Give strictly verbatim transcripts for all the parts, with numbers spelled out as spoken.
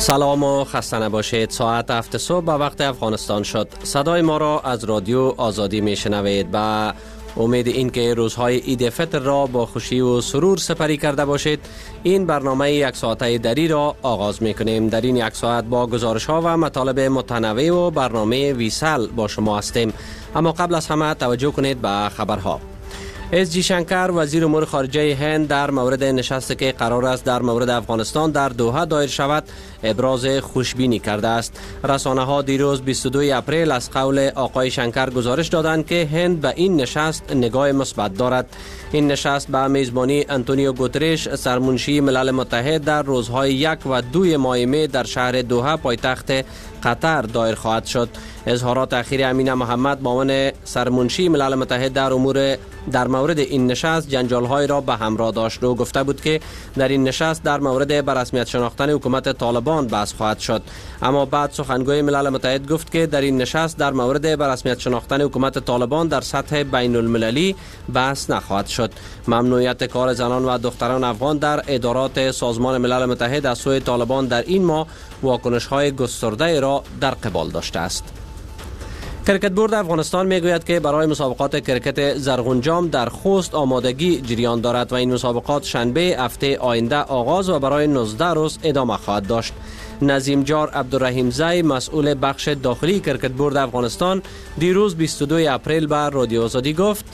سلام و خسته نباشید. ساعت هفت صبح به وقت افغانستان شد. صدای ما را از رادیو آزادی میشنوید. با امید اینکه روزهای عید فطر را با خوشی و سرور سپری کرده باشید، این برنامه یک ساعته دری را آغاز میکنیم. در این یک ساعت با گزارش ها و مطالب متنوع و برنامه ویسال با شما هستیم. اما قبل از همه توجه کنید به خبرها. اس جی شنکر وزیر امور خارجه هند در مورد نشستی که قرار است در مورد افغانستان در دوحه دایر شود ابراز خوشبینی کرده است. رسانه ها دیروز بیست و دو اپریل از قول آقای شنکر گزارش دادند که هند به این نشست نگاه مثبت دارد. این نشست به میزبانی انتونیو گوترش سرمنشی ملل متحد در روزهای یک و دوی ماه می در شهر دوحه پایتخت قطر دایر خواهد شد. اظهارات اخیر امین محمد معاون سرمنشی ملل متحد در امور در مورد این نشست جنجال‌های را به همراه داشت و گفته بود که در این نشست در مورد به رسمیت شناختن حکومت طالبان بحث خواهد شد. اما بعد سخنگوی ملل متحد گفت که در این نشست در مورد به رسمیت شناختن حکومت طالبان در سطح بین المللی بحث نخواهد شد. ممنوعیت کار زنان و دختران افغان در ادارات سازمان ملل متحد از سوی طالبان در این ماه واکنش‌های گسترده را در قبال داشته است. کرکت بورد افغانستان میگوید که برای مسابقات کرکت زرغونجام در خوست آمادگی جریان دارد و این مسابقات شنبه هفته آینده آغاز و برای نوزده روز ادامه خواهد داشت. نظیم جار عبدالرحیم زی مسئول بخش داخلی کرکت بورد افغانستان دیروز بیست و دو اپریل به رادیو آزادی گفت: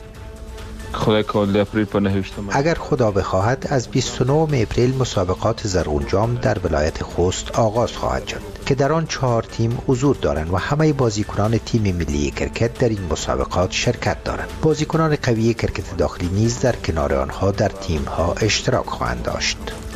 اگر خدا بخواهد از بیست و نه اپریل مسابقات زرغونجام در ولایت خوست آغاز خواهد شد که در آن چهار تیم حضور دارند و همه بازیکنان تیم ملی کرکت در این مسابقات شرکت دارند. بازیکنان قوی کرکت داخلی نیز در کنار آنها در تیم ها اشتراک خواهند داشت.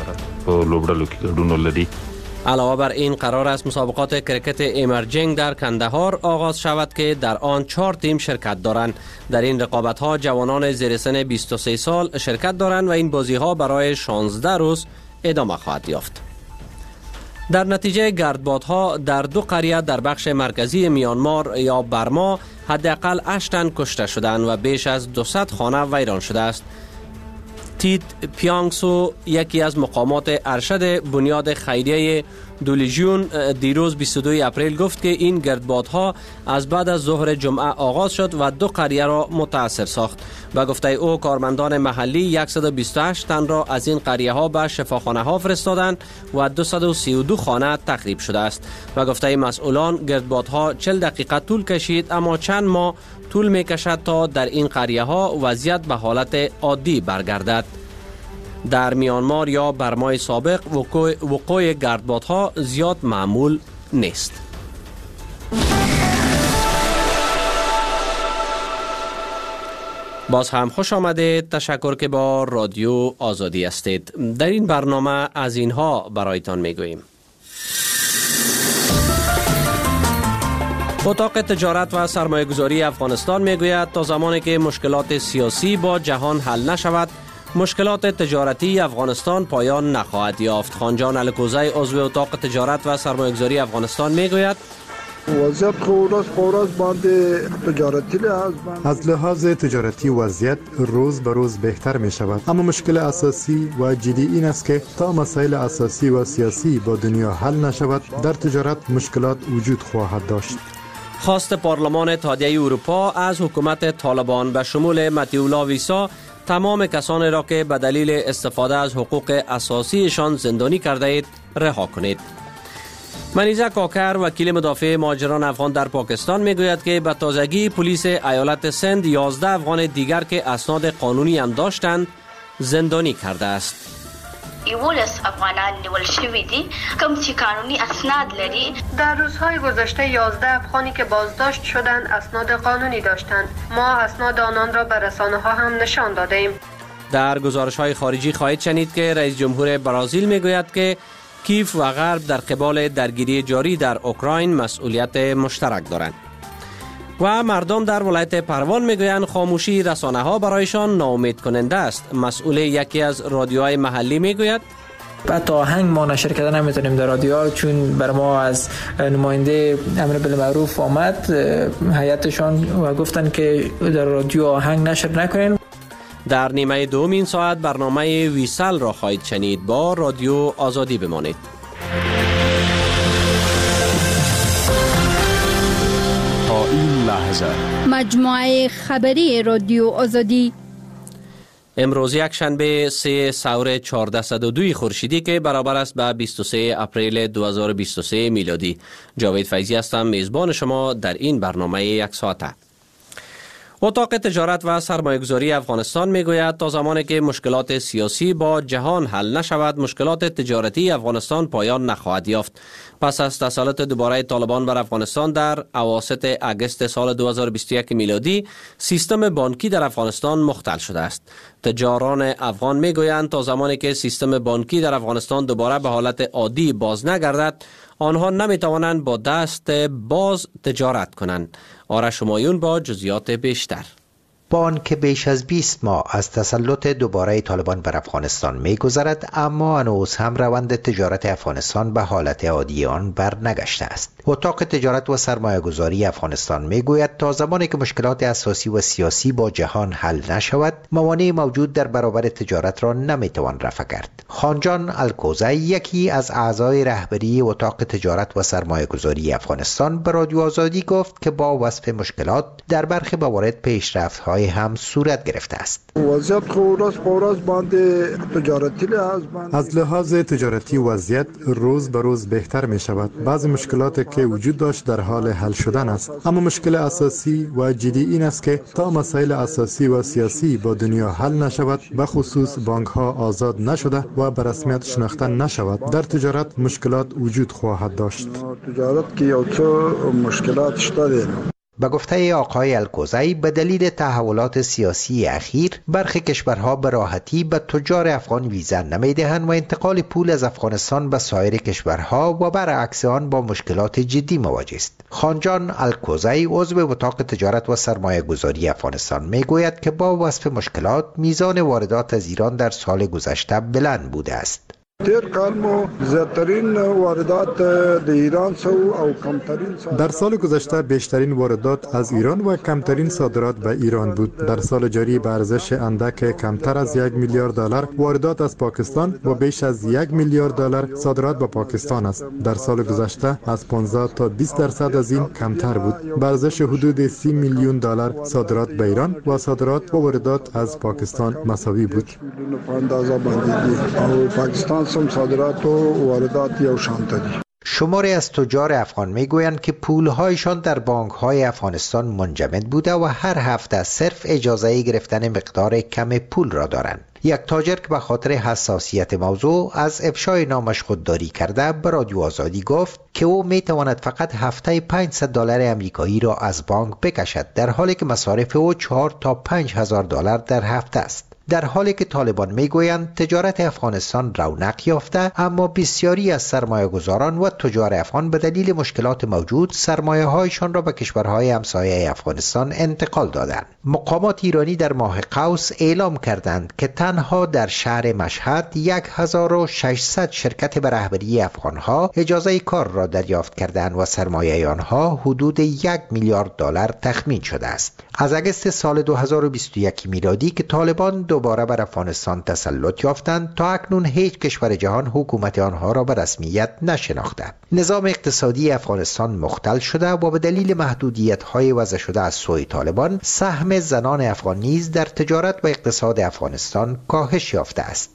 علاوه بر این قرار است مسابقات کرکت ایمرجینگ در کندهار آغاز شود که در آن چهار تیم شرکت دارند. در این رقابت ها جوانان زیر سن بیست و سه سال شرکت دارند و این بازی ها برای شانزده روز ادامه خواهد یافت. در نتیجه گردبادها در دو قریه در بخش مرکزی میانمار یا برما حداقل هشت تن کشته شدند و بیش از دویست خانه ویران شده است. تیت پیانگسو یکی از مقامات ارشد بنیاد خیریه دولیجیون دیروز بیست و دو اپریل گفت که این گردبادها از بعد از ظهر جمعه آغاز شد و دو قریه را متاثر ساخت. به گفته او کارمندان محلی صد و بیست و هشت تن را از این قریه ها به شفاخانه ها فرستادند و دویست و سی و دو خانه تخریب شده است. و گفته مسئولان گردبادها چهل دقیقه طول کشید اما چند ماه طول می کشد تا در این قریه ها وضعیت به حالت عادی برگردد. در میانمار یا برمای سابق وقوع, وقوع گردبادها زیاد معمول نیست. باز هم خوش آمدید. تشکر که با رادیو آزادی هستید. در این برنامه از اینها برایتان میگوییم: اتاق تجارت و سرمایه‌گذاری افغانستان میگوید تا زمانی که مشکلات سیاسی با جهان حل نشود مشکلات تجارتی افغانستان پایان نخواهد یافت. خانجان الکوزی عضو اتاق تجارت و سرمایه‌گذاری افغانستان میگوید: وضعیت خورس خورس باندې تجارتی لحاظ از لحاظ تجارتی وضعیت روز به روز بهتر می شود، اما مشکل اساسی و جدی این است که تا مسائل اساسی و سیاسی با دنیا حل نشود در تجارت مشکلات وجود خواهد داشت. خواست پارلمان اتحادیه اروپا از حکومت طالبان به شمول متیولا ویسا تمام کسانی را که به دلیل استفاده از حقوق اساسیشان زندانی کرده اید رها کنید. منیزه کاکر وکیل مدافع مهاجران افغان در پاکستان میگوید که به تازگی پلیس ایالت سند یازده افغان دیگر که اسناد قانونی هم داشتند زندانی کرده است. یولس افغانان نیول شوی دي کوم چې قانوني اسناد لري. در روزهای گذشته یازده افغانی که بازداشت شدند اسناد قانونی داشتند. ما اسناد آنان را به رسانه ها هم نشان داده ایم. در گزارش های خارجی خواهید شنید که رئیس جمهور برزیل میگوید که کیف و غرب در قبال درگیری جاری در اوکراین مسئولیت مشترک دارند. و مردم در ولایت پروان میگویند خاموشی رسانه ها برایشان ناامید کننده است. مسئول یکی از رادیوهای محلی میگوید: حتی آهنگ ما نشر کردن نمیتونیم در رادیو، چون بر ما از نماینده امر بالمعروف آمد هیئتشان و گفتن که در رادیو آهنگ نشر نکنین. در نیمه دوم این ساعت برنامه ویسال را خواهید شنید. با رادیو آزادی بمانید. لحظه. مجموعه خبری رادیو آزادی. امروز یک شنبه سه سور چهارصد و دو خورشیدی که برابر است به بیست و سه اپریل دو هزار و بیست و سه میلادی. جاوید فیضی هستم، میزبان شما در این برنامه یک ساعته. اتاق تجارت و سرمایه‌گذاری افغانستان میگوید تا زمانی که مشکلات سیاسی با جهان حل نشود، مشکلات تجارتی افغانستان پایان نخواهد یافت. پس از تسلط دوباره طالبان بر افغانستان در اواسط اگست سال دو هزار و بیست و یک میلادی، سیستم بانکی در افغانستان مختل شده است. تجاران افغان میگویند تا زمانی که سیستم بانکی در افغانستان دوباره به حالت عادی باز نگردد، آنها نمیتوانند با دست باز تجارت کنند. آرش همایون با جزئیات بیشتر. بانک بیش از بیست ماه از تسلط دوباره طالبان بر افغانستان می‌گذرد، اما هنوز هم روند تجارت افغانستان به حالت عادی آن بر نگشته است. اتاق تجارت و سرمایه‌گذاری افغانستان میگوید تا زمانی که مشکلات اساسی و سیاسی با جهان حل نشود، موانع موجود در برابر تجارت را نمیتوان رفع کرد. خانجان الکوزی، یکی از اعضای رهبری اتاق تجارت و سرمایه‌گذاری افغانستان، به رادیو آزادی گفت که با وصف مشکلات در برخی موارد پیشرفت‌های هم صورت گرفته است. وضعیت خورس خورس باند تجارتی از لحاظ تجارتی وضعیت روز به روز بهتر می شود. بعضی مشکلات که وجود داشت در حال حل شدن است، اما مشکل اساسی و جدی این است که تا مسائل اساسی و سیاسی با دنیا حل نشود، به خصوص بانک ها آزاد نشده و به رسمیت شناخته نشود، در تجارت مشکلات وجود خواهد داشت. تجارت که یو څه مشکلات شته. به گفته آقای الکوزی، به دلیل تحولات سیاسی اخیر برخی کشورها به راحتی به تجار افغان ویزا نمیدهند و انتقال پول از افغانستان به سایر کشورها و برعکس آن با مشکلات جدی مواجه است. خانجان الکوزی، عضو اتاق تجارت و سرمایه گذاری افغانستان، میگوید که با وصف مشکلات میزان واردات از ایران در سال گذشته بلند بوده است. تیر کال مو زیاترین واردات د ایران سو او کمترین صادرات. در سال گذشته بیشترین واردات از ایران و کمترین صادرات به ایران بود. در سال جاری به ارزش اندک کمتر از یک میلیارد دلار واردات از پاکستان و بیش از یک میلیارد دلار صادرات به پاکستان است. در سال گذشته از پانزده تا بیست درصد از این کمتر بود. به ارزش حدود سی میلیون دلار صادرات به ایران و صادرات و واردات از پاکستان مساوی بود. پاکستان سم صادرات و واردات یو شان دي. شماری از تجار افغان میگویند که پولهایشان در بانک‌های افغانستان منجمد بوده و هر هفته صرف اجازه گرفتن مقدار کم پول را دارند. یک تاجر که به خاطر حساسیت موضوع از افشای نامش خودداری کرده به رادیو آزادی گفت که او میتواند فقط هفته پانصد دلار امریکایی را از بانک بکشد، در حالی که مصارف او چهار تا پنج هزار دلار در هفته است. در حالی که طالبان میگویند تجارت افغانستان رونق یافته، اما بسیاری از سرمایه‌گذاران و تجار افغان به دلیل مشکلات موجود سرمایه‌هایشان را به کشورهای همسایه افغانستان انتقال دادند. مقامات ایرانی در ماه قوس اعلام کردند که تنها در شهر مشهد هزار و ششصد شرکت به رهبری افغانها اجازه کار را دریافت کردند و سرمایه آنها حدود یک میلیارد دلار تخمین شده است. از اگست سال دو هزار و بیست و یک میلادی که طالبان دوباره بر افغانستان تسلط یافتند، تا اکنون هیچ کشور جهان حکومت آنها را به رسمیت نشناخته. نظام اقتصادی افغانستان مختل شده و به دلیل محدودیت‌های وضع شده از سوی طالبان، سهم زنان افغان نیز در تجارت و اقتصاد افغانستان کاهش یافته است.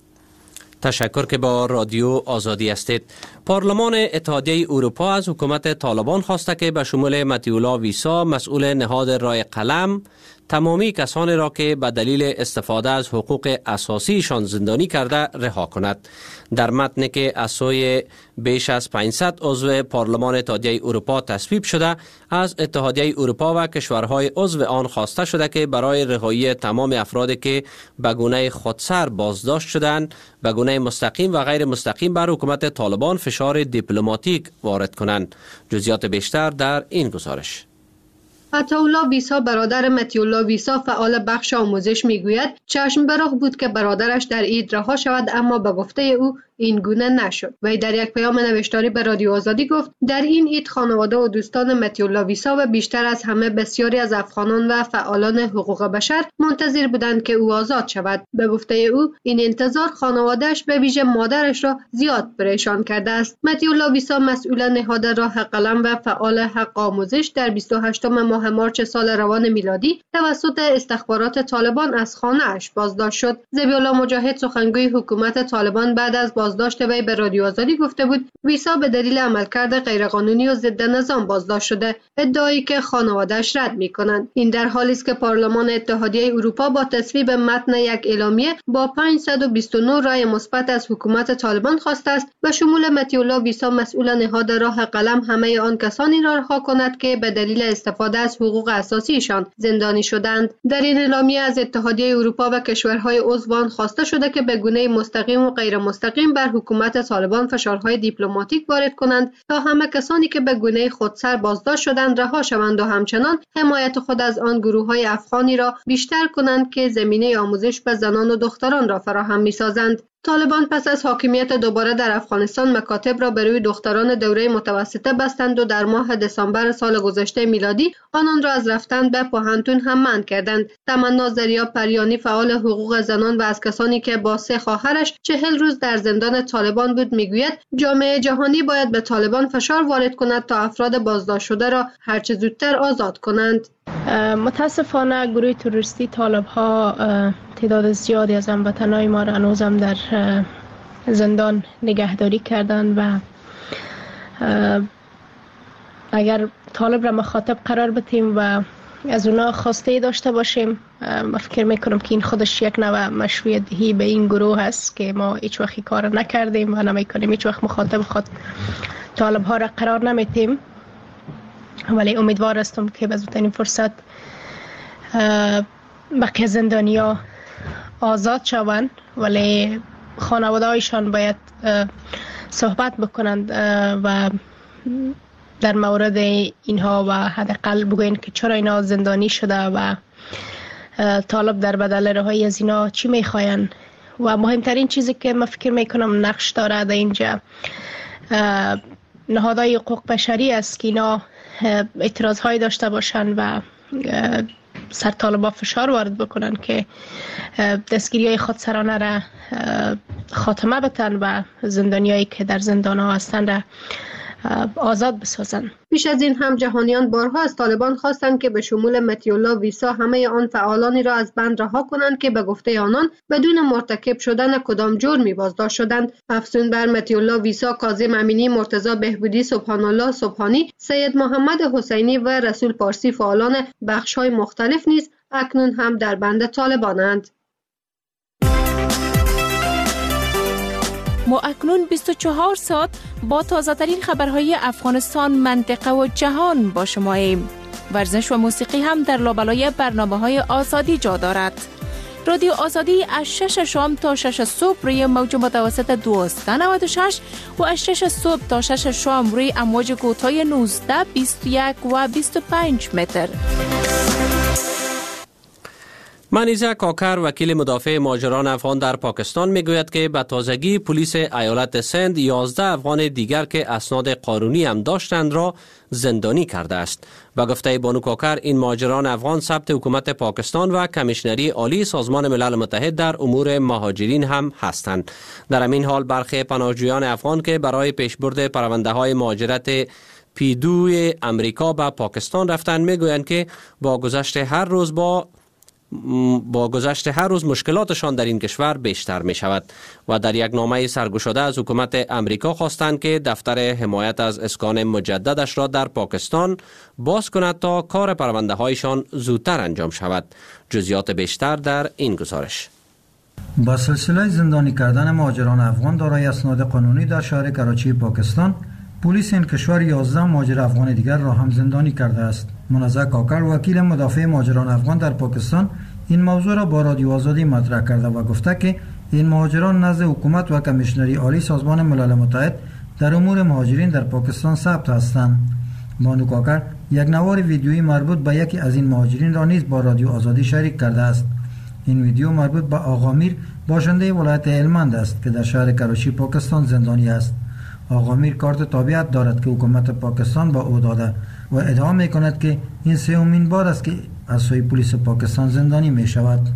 تشکر که با رادیو آزادی هستید. پارلمان اتحادیه اروپا از حکومت طالبان خواسته که به شمول متیولا ویسا، مسئول نهاد رای قلم، تمامی کسانی را که به دلیل استفاده از حقوق اساسیشان زندانی کرده رها کند. در متنی که از سوی بیش از پانصد عضو پارلمان اتحادیه اروپا تصویب شده، از اتحادیه اروپا و کشورهای عضو آن خواسته شده که برای رهایی تمام افرادی که به گونه خودسر بازداشت شدند، به گونه مستقیم و غیر مستقیم بر حکومت طالبان فشار دیپلماتیک وارد کنند. جزئیات بیشتر در این گزارش. عطاالله ویسا، برادر متیولا ویسا، فعال بخش آموزش، میگوید چشم به راه بود که برادرش در عید رها شود، اما به گفته او این گونه نشد. وی در یک پیام نوشتاری به رادیو آزادی گفت در این عید خانواده و دوستان متیولا ویسا و بیشتر از همه بسیاری از افغانان و فعالان حقوق بشر منتظر بودند که او آزاد شود. به گفته او این انتظار خانواده‌اش به ویژه مادرش را زیاد پریشان کرده است. متیولا ویسا، مسئول نهاد راه قلم و فعال حق آموزش، در بیست و هشتم ماه ماه مارچ سال روان میلادی توسط استخبارات طالبان از خانه‌اش بازداشت شد. ذبیح الله مجاهد سخنگوی حکومت طالبان بعد از بازداشت وی به رادیو آزادی گفته بود ویسا به دلیل عملکرد غیرقانونی و ضد نظام بازداشت شده، ادعایی که خانواده‌اش رد می‌کنند. این در حالی است که پارلمان اتحادیه اروپا با تصویب متن یک اعلامیه با پانصد و بیست و نه رای مثبت از حکومت طالبان خواسته است و شمول مطیع الله ویسا مسئول نهاد راه قلم همه آن کسانی را رها کند که به دلیل استفاده از حقوق اساسیشان زندانی شدند. در این اعلامیه از اتحادیه اروپا و کشورهای عضو آن خواسته شده که به گونه مستقیم و غیر مستقیم بر حکومت طالبان فشارهای دیپلماتیک وارد کنند تا همه کسانی که به گونه خودسر بازداشت شدند رها شوند و همچنان حمایت خود از آن گروه‌های افغانی را بیشتر کنند که زمینه آموزش به زنان و دختران را فراهم می‌سازند. طالبان پس از حاکمیت دوباره در افغانستان مکاتب را بر روی دختران دوره متوسطه بستند و در ماه دسامبر سال گذشته میلادی آنان را از رفتن به پوهنتون هم منع کردند. تمنا زریا پریانی فعال حقوق زنان و از کسانی که با سه خواهرش چهل روز در زندان طالبان بود میگوید جامعه جهانی باید به طالبان فشار وارد کند تا افراد بازداشت شده را هرچه زودتر آزاد کنند. متاسفانه گروه تروریستی طالب ها تعداد زیادی از هموطنان ما را هنوزم در زندان نگهداری کردند و اگر طالب را مخاطب قرار بدیم و از اونا خواسته داشته باشیم، من فکر میکنم که این خودش یک نوع مشروعیت دهی به این گروه هست که ما هیچ وقت کار نکردیم و نمیکنیم، هیچ وقت مخاطب خود طالب ها را قرار نمیتیم. ولی امیدوار هستم که به زودترین فرصت بقیه زندانیا آزاد شوند، ولی خانواده هایشان باید صحبت بکنند و در مورد اینها و حداقل بگوین که چرا اینا زندانی شده و طالب در بدل رهایی از اینا چی میخواین. و مهمترین چیزی که من فکر میکنم نقش داره در اینجا نهادهای حقوق بشری است که اینا اعتراض های داشته باشن و سر طالبا فشار وارد بکنن که دستگیری های خودسرانه را خاتمه بتن و زندانیایی که در زندان ها هستن را آزاد بسازن. پیش از این هم جهانیان بارها از طالبان خواستند که به شمول مطیع الله ویسا همه آن فعالانی را از بند رها کنند که به گفته آنان بدون مرتکب شدن کدام جرمی بازداشت شدند. افزون بر مطیع الله ویسا، کاظم امینی، مرتضی بهبودی، سبحان الله سبحانی، سید محمد حسینی و رسول پارسی فعالان بخش‌های مختلف نیز اکنون هم در بند طالبانند. ما اکنون بیست و چهار ساعت با تازه ترین خبرهای افغانستان، منطقه و جهان با شماییم. ورزش و موسیقی هم در لابلای برنامه‌های آزادی جا دارد. رادیو آزادی از شش شام تا شش صبح روی موج متوسط دویست و نود و شش و از شش صبح تا شش شام روی امواج کوتاه نوزده، بیست و یک و بیست و پنج متر. منیزه کاکر، وکیل مدافع مهاجران افغان در پاکستان، میگوید که به تازگی پلیس ایالت سند یازده افغان دیگر که اسناد قانونی هم داشتند را زندانی کرده است. به گفته بانو کاکر، این مهاجران افغان ثبت حکومت پاکستان و کمیشنری عالی سازمان ملل متحد در امور مهاجرین هم هستند. در همین حال برخی پناهجویان افغان که برای پیشبرد پرونده های مهاجرت پیدوی امریکا به پاکستان رفتند میگویند که با گذشت هر روز با با گذشت هر روز مشکلاتشان در این کشور بیشتر می شود و در یک نامه سرگشاده از حکومت امریکا خواستند که دفتر حمایت از اسکان مجددش را در پاکستان باز کند تا کار پرونده هایشان زودتر انجام شود. جزئیات بیشتر در این گزارش. با سلسله زندانی کردن مهاجران افغان دارای اسناد قانونی در شهر کراچی پاکستان، پلیس این کشور یازده مهاجر افغان دیگر را هم زندانی کرده است. منازع کاکر، وکیل مدافع مهاجران افغان در پاکستان، این موضوع را با رادیو آزادی مطرح کرده و گفته که این مهاجران نزد حکومت و کمیشنری عالی سازمان ملل متحد در امور مهاجرین در پاکستان ثبت هستند. بانو کاکر یک نوار ویدیویی مربوط به یکی از این مهاجرین را نیز با رادیو آزادی شریک کرده است. این ویدیو مربوط به آقا میر، باشنده ولایت هلمند است که در شهر کراچی پاکستان زندانی است. آقا میر کارت تابعیت دارد که حکومت پاکستان با او داده و ادعا می کند که این سومین بار است که از سوی پلیس پاکستان زندانی می شود.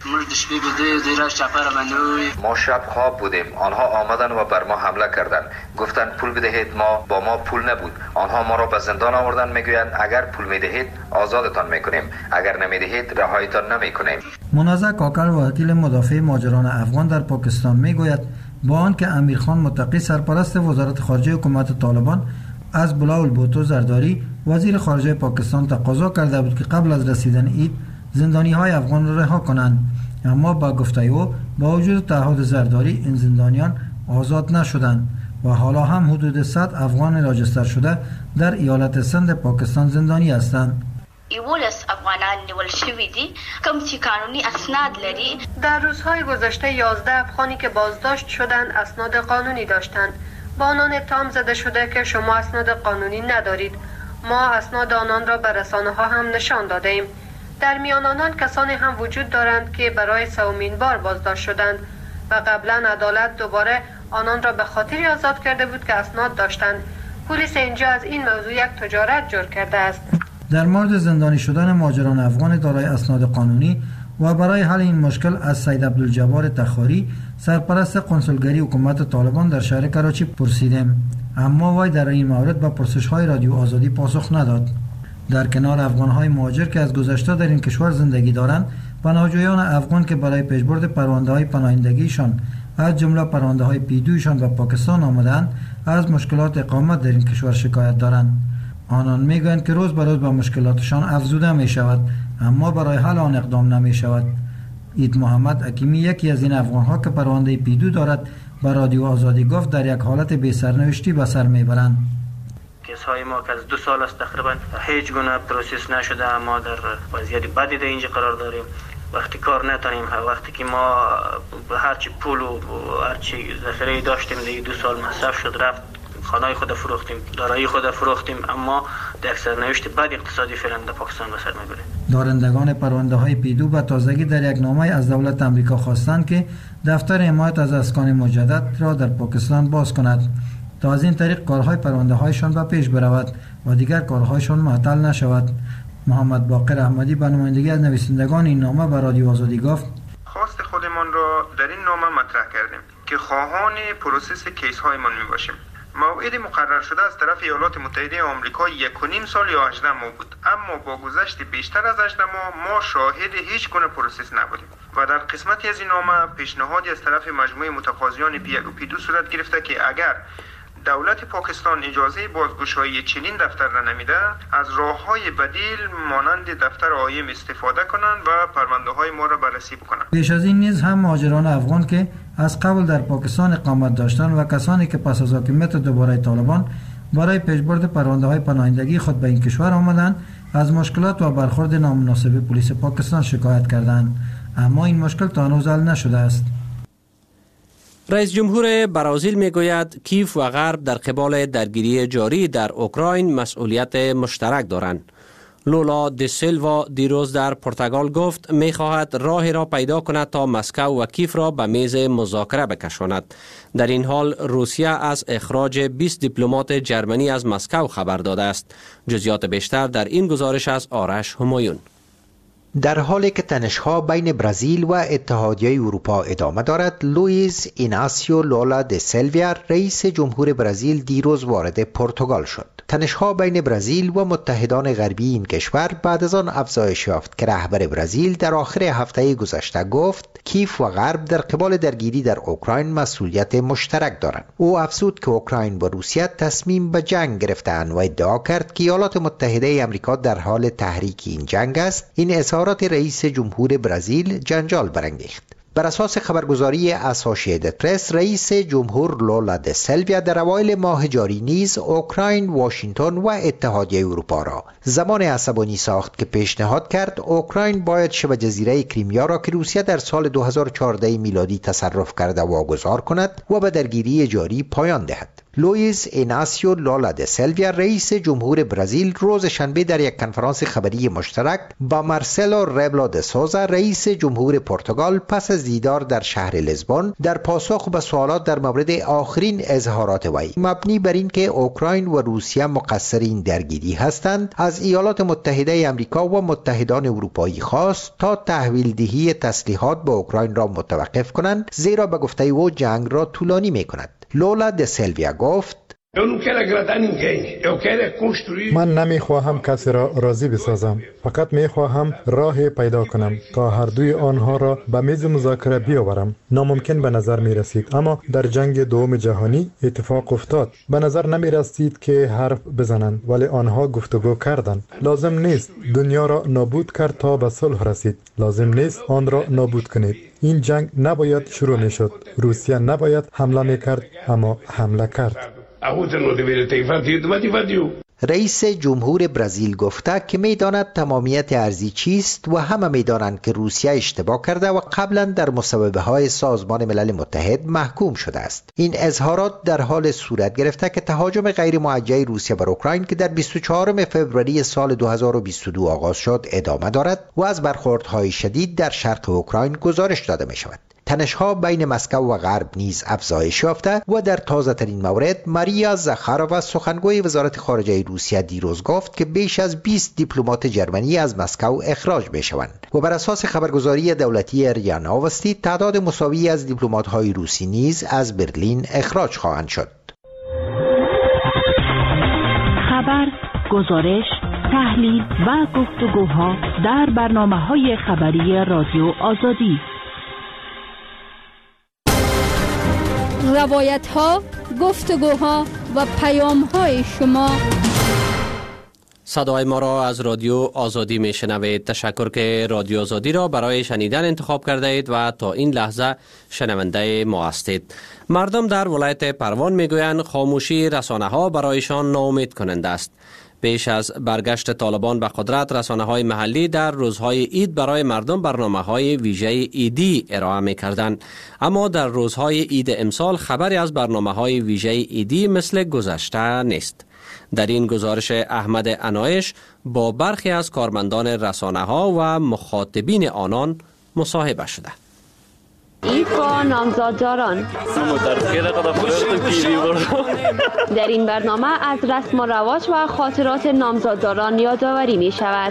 ما شب خواب بودیم، آنها آمدن و بر ما حمله کردند. گفتند پول بدهید، ما با ما پول نبود. آنها ما را به زندان آوردن، میگویند اگر پول میدهید آزادتان میکنیم، اگر نمیدهید رهایتان نمیکنیم. منازع کاکل و وکیل مدافع مهاجران افغان در پاکستان میگوید با آنکه امیرخان متقی سرپرست وزارت خارجه حکومت طالبان از بلاول بوتو زرداری وزیر خارجه پاکستان تقاضا کرده بود که قبل از رسیدن عید زندانی های افغان را رها کنند، اما با گفته او با وجود تعهد زرداری این زندانیان آزاد نشدند و حالا هم حدود صد افغان راجستر شده در ایالت سند پاکستان زندانی هستند. یولس افغانان نیول شوی دی کم چې قانونی اسناد لري. در روزهای گذشته یازده افغانی که بازداشت شدند اسناد قانونی داشتند. با آنان اتهام زده شده که شما اسناد قانونی ندارید. ما اسناد آنان را به رسانه ها هم نشان داده ایم. در میان آنان کسانی هم وجود دارند که برای سومین بار بازداشت شدند و قبلا عدالت دوباره آنان را به خاطری آزاد کرده بود که اسناد داشتند. پلیس اینجا از این موضوع یک تجارت جور کرده است. در مورد زندانی شدن مهاجران افغان دارای اسناد قانونی و برای حل این مشکل از سید عبدالجبار تخاری سرپرست کنسولگری حکومت طالبان در شهر کراچی پرسیدیم، اما وی در این مورد به پرسش‌های رادیو آزادی پاسخ نداد. در کنار افغان‌های مهاجر که از گذشته در این کشور زندگی دارند، پناهجویان افغان که برای پیشبرد پرونده‌های پناهندگیشان از جمله پرونده‌های پیدویشان به پاکستان آمدند از مشکلات اقامت در این کشور شکایت دارند. آنان میگویند که روز به روز به مشکلاتشان افزوده می شود، اما برای حل آن اقدام نمی شود. اید محمد حکیمی یکی از این افغان‌ها که پرونده پیدو دارد به رادیو آزادی گفت در یک حالت بی سرنوشتی به سر میبرند. کیس‌های ما که از دو سال است تقریبا هیچ گونه پروسس نشده، ما در وضعیت بدی در اینجا قرار داریم. وقتی کار نتونیم، وقتی که ما هرچی پول و هرچی ذخیره داشتیم در دو سال مصرف شد رفت، خانه خود فروختیم، دارایی خود فروختیم، اما در سرنوشت بد اقتصادی فعلا در پاکستان به سر میبره. دارندگان پرونده های پیدو به تازگی در یک نامه از دولت امریکا خواستند که دفتر حمایت از اسکان مجدد را در پاکستان باز کند تا از این طریق کارهای پرونده هایشان به پیش برود و دیگر کارهایشان معطل نشود. محمد باقر احمدی به نمایندگی از نویسندگان این نامه به رادیو آزادی گفت: خواست خودمان را در این نامه مطرح کردیم که خواهان پروسس کیس هایمان می باشیم. موعد مقرر شده از طرف ایالات متحده آمریکا یک و نیم سال یا هجده ماه بود، اما با گذشت بیشتر از هجده ماه ما شاهد هیچ گونه پروسس نبودیم و در قسمتی از این نامه پیشنهادی از طرف مجموعه متقاضیان پی یک و پی دو صورت گرفته که اگر دولت پاکستان اجازه بازگشایی چنین دفتر را نمیده، از راه‌های بدیل مانند دفتر آیم استفاده کنند و پرونده‌های ما را بررسی بکنند. پیش از این نیز هم مهاجران افغان که از قبل در پاکستان اقامت داشتند و کسانی که پس از حاکمیت دوباره طالبان برای پیشبرد پرونده‌های پناهندگی خود به این کشور آمدند، از مشکلات و برخورد نامناسب پلیس پاکستان شکایت کردند، اما این مشکل تا هنوز حل نشده است. رئیس جمهور برازیل میگوید کیف و غرب در قبال درگیری جاری در اوکراین مسئولیت مشترک دارند. لولا دی سیلوا دیروز در پرتغال گفت میخواهد راهی را پیدا کند تا مسکو و کیف را به میز مذاکره بکشاند. در این حال روسیه از اخراج بیست دیپلمات جرمنی از مسکو خبر داده است. جزئیات بیشتر در این گزارش از آرش همایون. در حالی که تنش‌ها بین برزیل و اتحادیه اروپا ادامه دارد، لوئیز ایناسیو لولا د سیلوا رئیس جمهور برزیل دیروز وارد پرتغال شد. تنش‌ها بین برزیل و متحدان غربی این کشور بعد از آن افزایش یافت که رهبر برزیل در آخر هفته گذشته گفت کیف و غرب در قبال درگیری در اوکراین مسئولیت مشترک دارند. او افزود که اوکراین و روسیه تصمیم به جنگ گرفتند و ادعا کرد که ایالات متحده آمریکا در حال تحریک این جنگ است. این اظهارات رئیس جمهور برزیل جنجال برانگیخت. بر اساس خبرگزاری اسوسییتد پرس، رئیس جمهور لولا د سیلوا در اوایل ماه جاری نیز اوکراین، واشنگتن و اتحادیه اروپا را زمان عصبانی ساخت که پیشنهاد کرد اوکراین باید شبه جزیره کریمیا را که روسیه در سال دو هزار و چهارده میلادی تصرف کرده واگذار کند و به درگیری جاری پایان دهد. لوئیس ایناسیو لولا د سیلویا رئیس جمهور برزیل روز شنبه در یک کنفرانس خبری مشترک با مارسلو ریبلو د سوزا رئیس جمهور پرتغال پس از دیدار در شهر لیسبون در پاسخ به سوالات در مورد آخرین اظهارات وی مبنی بر اینکه اوکراین و روسیه مقصرین درگیری هستند از ایالات متحده آمریکا و متحدان اروپایی خواست تا تحویل دهی تسلیحات به اوکراین را متوقف کنند، زیرا به گفته او جنگ را طولانی می کند. لولا د سیلویا گفت من نمی خواهم کسی را راضی بسازم، فقط می خواهم راه پیدا کنم تا هر دوی آنها را به میز مذاکره بیاورم. ناممکن به نظر می رسید، اما در جنگ دوم جهانی اتفاق افتاد. به نظر نمی رسید که حرف بزنند، ولی آنها گفتگو کردند. لازم نیست دنیا را نابود کرد تا به صلح رسید. لازم نیست آن را نابود کنید. این جنگ نباید شروع می شد. روسیه نباید حمله می کرد، اما حمله کرد. رئیس جمهور برزیل گفته که میداند تمامیت ارضی چیست و همه میدانند که روسیه اشتباه کرده و قبلا در مصوبه های سازمان ملل متحد محکوم شده است. این اظهارات در حال صورت گرفته که تهاجم غیر موجه روسیه بر اوکراین که در بیست و چهارم فوریه سال دو هزار و بیست و دو آغاز شد ادامه دارد و از برخوردهای شدید در شرق اوکراین گزارش داده می شود. تنش‌ها بین مسکو و غرب نیز افزایش یافته و در تازه ترین مورد ماریا زاخارووا سخنگوی وزارت خارجه روسیه دیروز گفت که بیش از بیست دیپلمات جرمنی از مسکو اخراج می‌شوند و بر اساس خبرگزاری دولتی ریا نووستی تعداد مساوی از دیپلمات‌های روسی نیز از برلین اخراج خواهند شد. خبر، گزارش، تحلیل و گفتگوها در برنامه‌های خبری رادیو آزادی. روایت ها، گفتگوها و پیام های شما. صدای ما را از رادیو آزادی می شنوید. تشکر که رادیو آزادی را برای شنیدن انتخاب کرده اید و تا این لحظه شنونده ما هستید. مردم در ولایت پروان می گویند خاموشی رسانه ها برایشان ناامید کننده است. پیش از برگشت طالبان به قدرت، رسانه‌های محلی در روزهای عید برای مردم برنامه‌های ویژه عیدی ارائه می‌کردند، اما در روزهای عید امسال خبری از برنامه‌های ویژه عیدی مثل گذشته نیست. در این گزارش احمد عنایش با برخی از کارمندان رسانه‌ها و مخاطبین آنان مصاحبه شده. عید با نامزادداران. در این برنامه از رسم و رواج و خاطرات نامزادداران یادآوری می شود.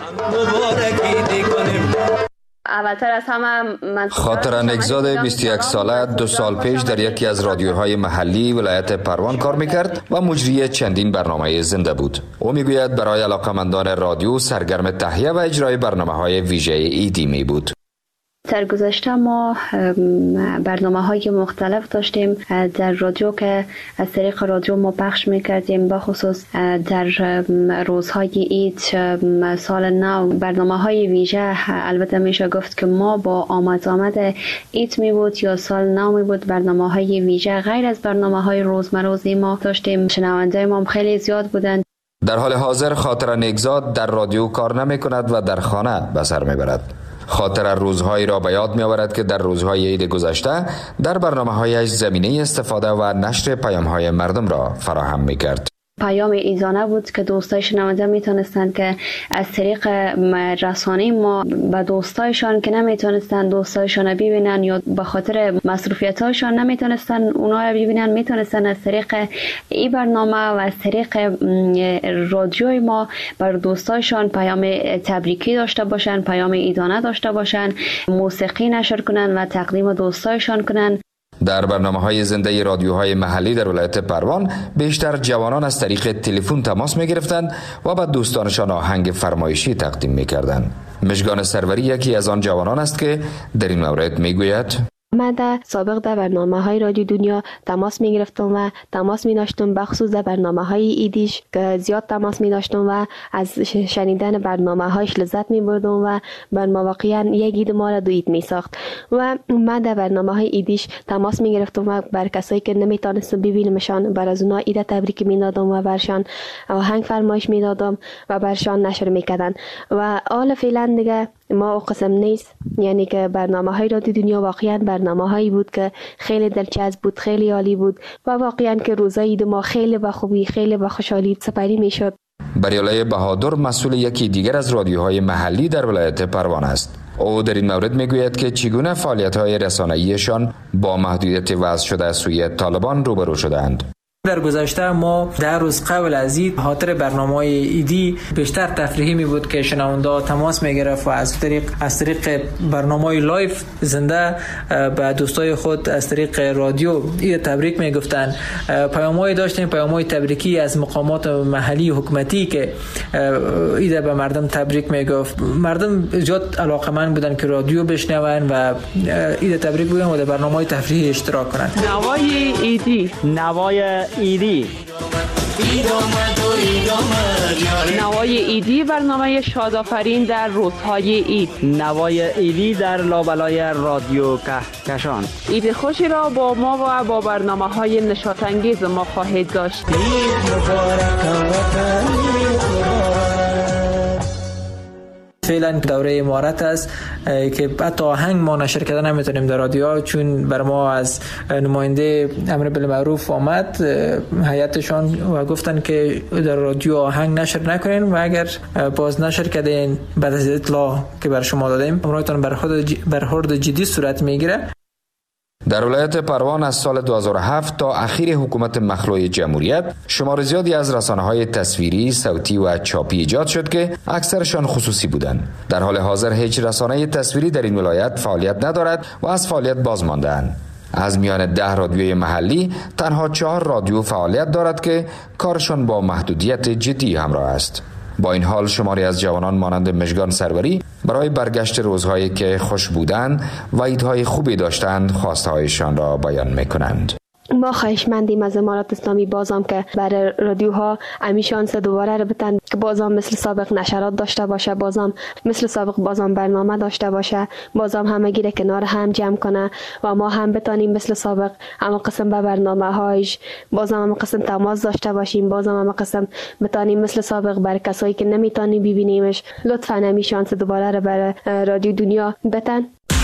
اولتر از همه من خاطر نگزاد بیست و یک ساله دو سال پیش در یکی از رادیوهای محلی ولایت پروان کار میکرد و مجری چندین برنامه زنده بود. او میگوید برای علاقمندان رادیو سرگرم تهیه و اجرای برنامه‌های ویژه عیدی می بود. در گذشته ما برنامه های مختلف داشتیم در رادیو که از طریق رادیو ما پخش میکردیم، بخصوص در روزهای عید، سال نو. برنامه های ویژه البته میشه گفت که ما با آمد آمد عید می بود یا سال نو می بود برنامه های ویژه غیر از برنامه های روزمروزی ما داشتیم. شنونده ما خیلی زیاد بودند. در حال حاضر خاطر نیکزاد در رادیو کار نمی کند و در خانه به سر می برد. خاطر روزهایی را به یاد می آورد که در روزهای عید گذشته در برنامه‌هایش زمینه استفاده و نشر پیام‌های مردم را فراهم می کرد. پیام ایزانه بود که دوستای شنونده میتونستند که از طریق رسانه ما به دوستایشان که نمیتونستند دوستایشان ببینن یا به خاطر مصروفیت‌هاشان نمیتونستن اونها رو ببینن، میتونستن از طریق این برنامه و از طریق رادیوی ما بر دوستایشان پیام تبریکی داشته باشن، پیام ایزانه داشته باشن، موسیقی نشر کنن و تقدیم دوستایشان کنن. در برنامه‌های زنده رادیوهای محلی در ولایت پروان بیشتر جوانان از طریق تلفن تماس می‌گرفتند و به دوستانشان آهنگ فرمایشی تقدیم می‌کردند. مژگان سروری یکی از آن جوانان است که در این مورد می‌گوید: من در سابق در برنامه های رادیو دنیا تماس می گرفتم و تماس می داشتم، بخصوص در برنامه های ایدیش که زیاد تماس می داشتم و از شنیدن برنامه هایش لذت می بردم و برنامه واقعا یک عید ما را دو عید می ساخت. و من در برنامه های ایدیش تماس می گرفتم و بر کسایی که نمی تانستم ببینمشان بر از اونها عید تبریک می دادم و برشان آهنگ فرمایش می دادم و برشان نشر می کردن. و حال فعلا دیگه ما او قسم نیست. یعنی که برنامه های رادیو دنیا واقعا برنامه هایی بود که خیلی دلچسب بود، خیلی عالی بود و واقعا که روزای عید ما خیلی با خوبی، خیلی با خوشحالی سپری میشد. بریالای بهادر مسئول یکی دیگر از رادیوهای محلی در ولایت پروان است. او در این مورد میگوید که چگونه فعالیت‌های رسانه‌ایشان با محدودیت وضع شده سوی طالبان روبرو شدند. در گذشته ما در روز قبل از عید خاطر برنامه‌های ایدی بیشتر تفریحی می بود که شنونده تماس می‌گرفت و از طریق از طریق برنامه‌های لایو زنده به دوستای خود از طریق رادیو عید تبریک میگفتند. پیام‌های داشتیم، پیام‌های تبریکی از مقامات محلی حکومتی که عید به مردم تبریک میگفت. مردم زیاد علاقه‌مند بودند که رادیو بشنوند و عید تبریک بگن و در برنامه‌های تفریحی اشتراک کنند. نوای ایدی، نوای ایدی نوای ایدی برنامه شادآفرین در روزهای عید. نوای ایدی در لابلای رادیو کهکشان. عید خوشی را با ما و با برنامه های نشاط انگیز ما خواهید داشت. فعلا دوره امارت است که حتی آهنگ ما نشر کردن نمیتونیم در رادیو، چون بر ما از نماینده امر بالمعروف آمد هیئتشان و گفتن که در رادیو آهنگ نشر نکنین و اگر باز نشر کردین بعد از اطلاع که بر شما دادیم امرایتان برخورد جدی صورت میگیره. در ولایت پروان از سال دو هزار و هفت تا اخیر حکومت مخلوع جمهوریت شمار زیادی از رسانه‌های تصویری، صوتی و چاپی ایجاد شد که اکثرشان خصوصی بودند. در حال حاضر هیچ رسانه تصویری در این ولایت فعالیت ندارد و از فعالیت باز مانده‌اند. از میان ده رادیوی محلی تنها چهار رادیو فعالیت دارد که کارشان با محدودیت جدی همراه است. با این حال شماری از جوانان مانند مژگان سروری برای برگشت روزهایی که خوش بودند و عیدهای خوبی داشتند خواستهایشان را بیان میکنند. ما خواهشمندیم از امارات اسلامی بازم که برای رادیوها امیشانس دوباره رو بتن که بازم مثل سابق نشرات داشته باشه، بازم مثل سابق بازم برنامه داشته باشه، بازم همگی را کنار هم جمع کنه و ما هم بتانیم مثل سابق اما قسم به برنامه هایش بازم هم قسم تماس داشته باشیم، بازم هم قسم بتانیم مثل سابق برای کسایی که نمیتونیم ببینیمش لطفاً امیشانس دوباره رو برای رادیو دنیا بتن.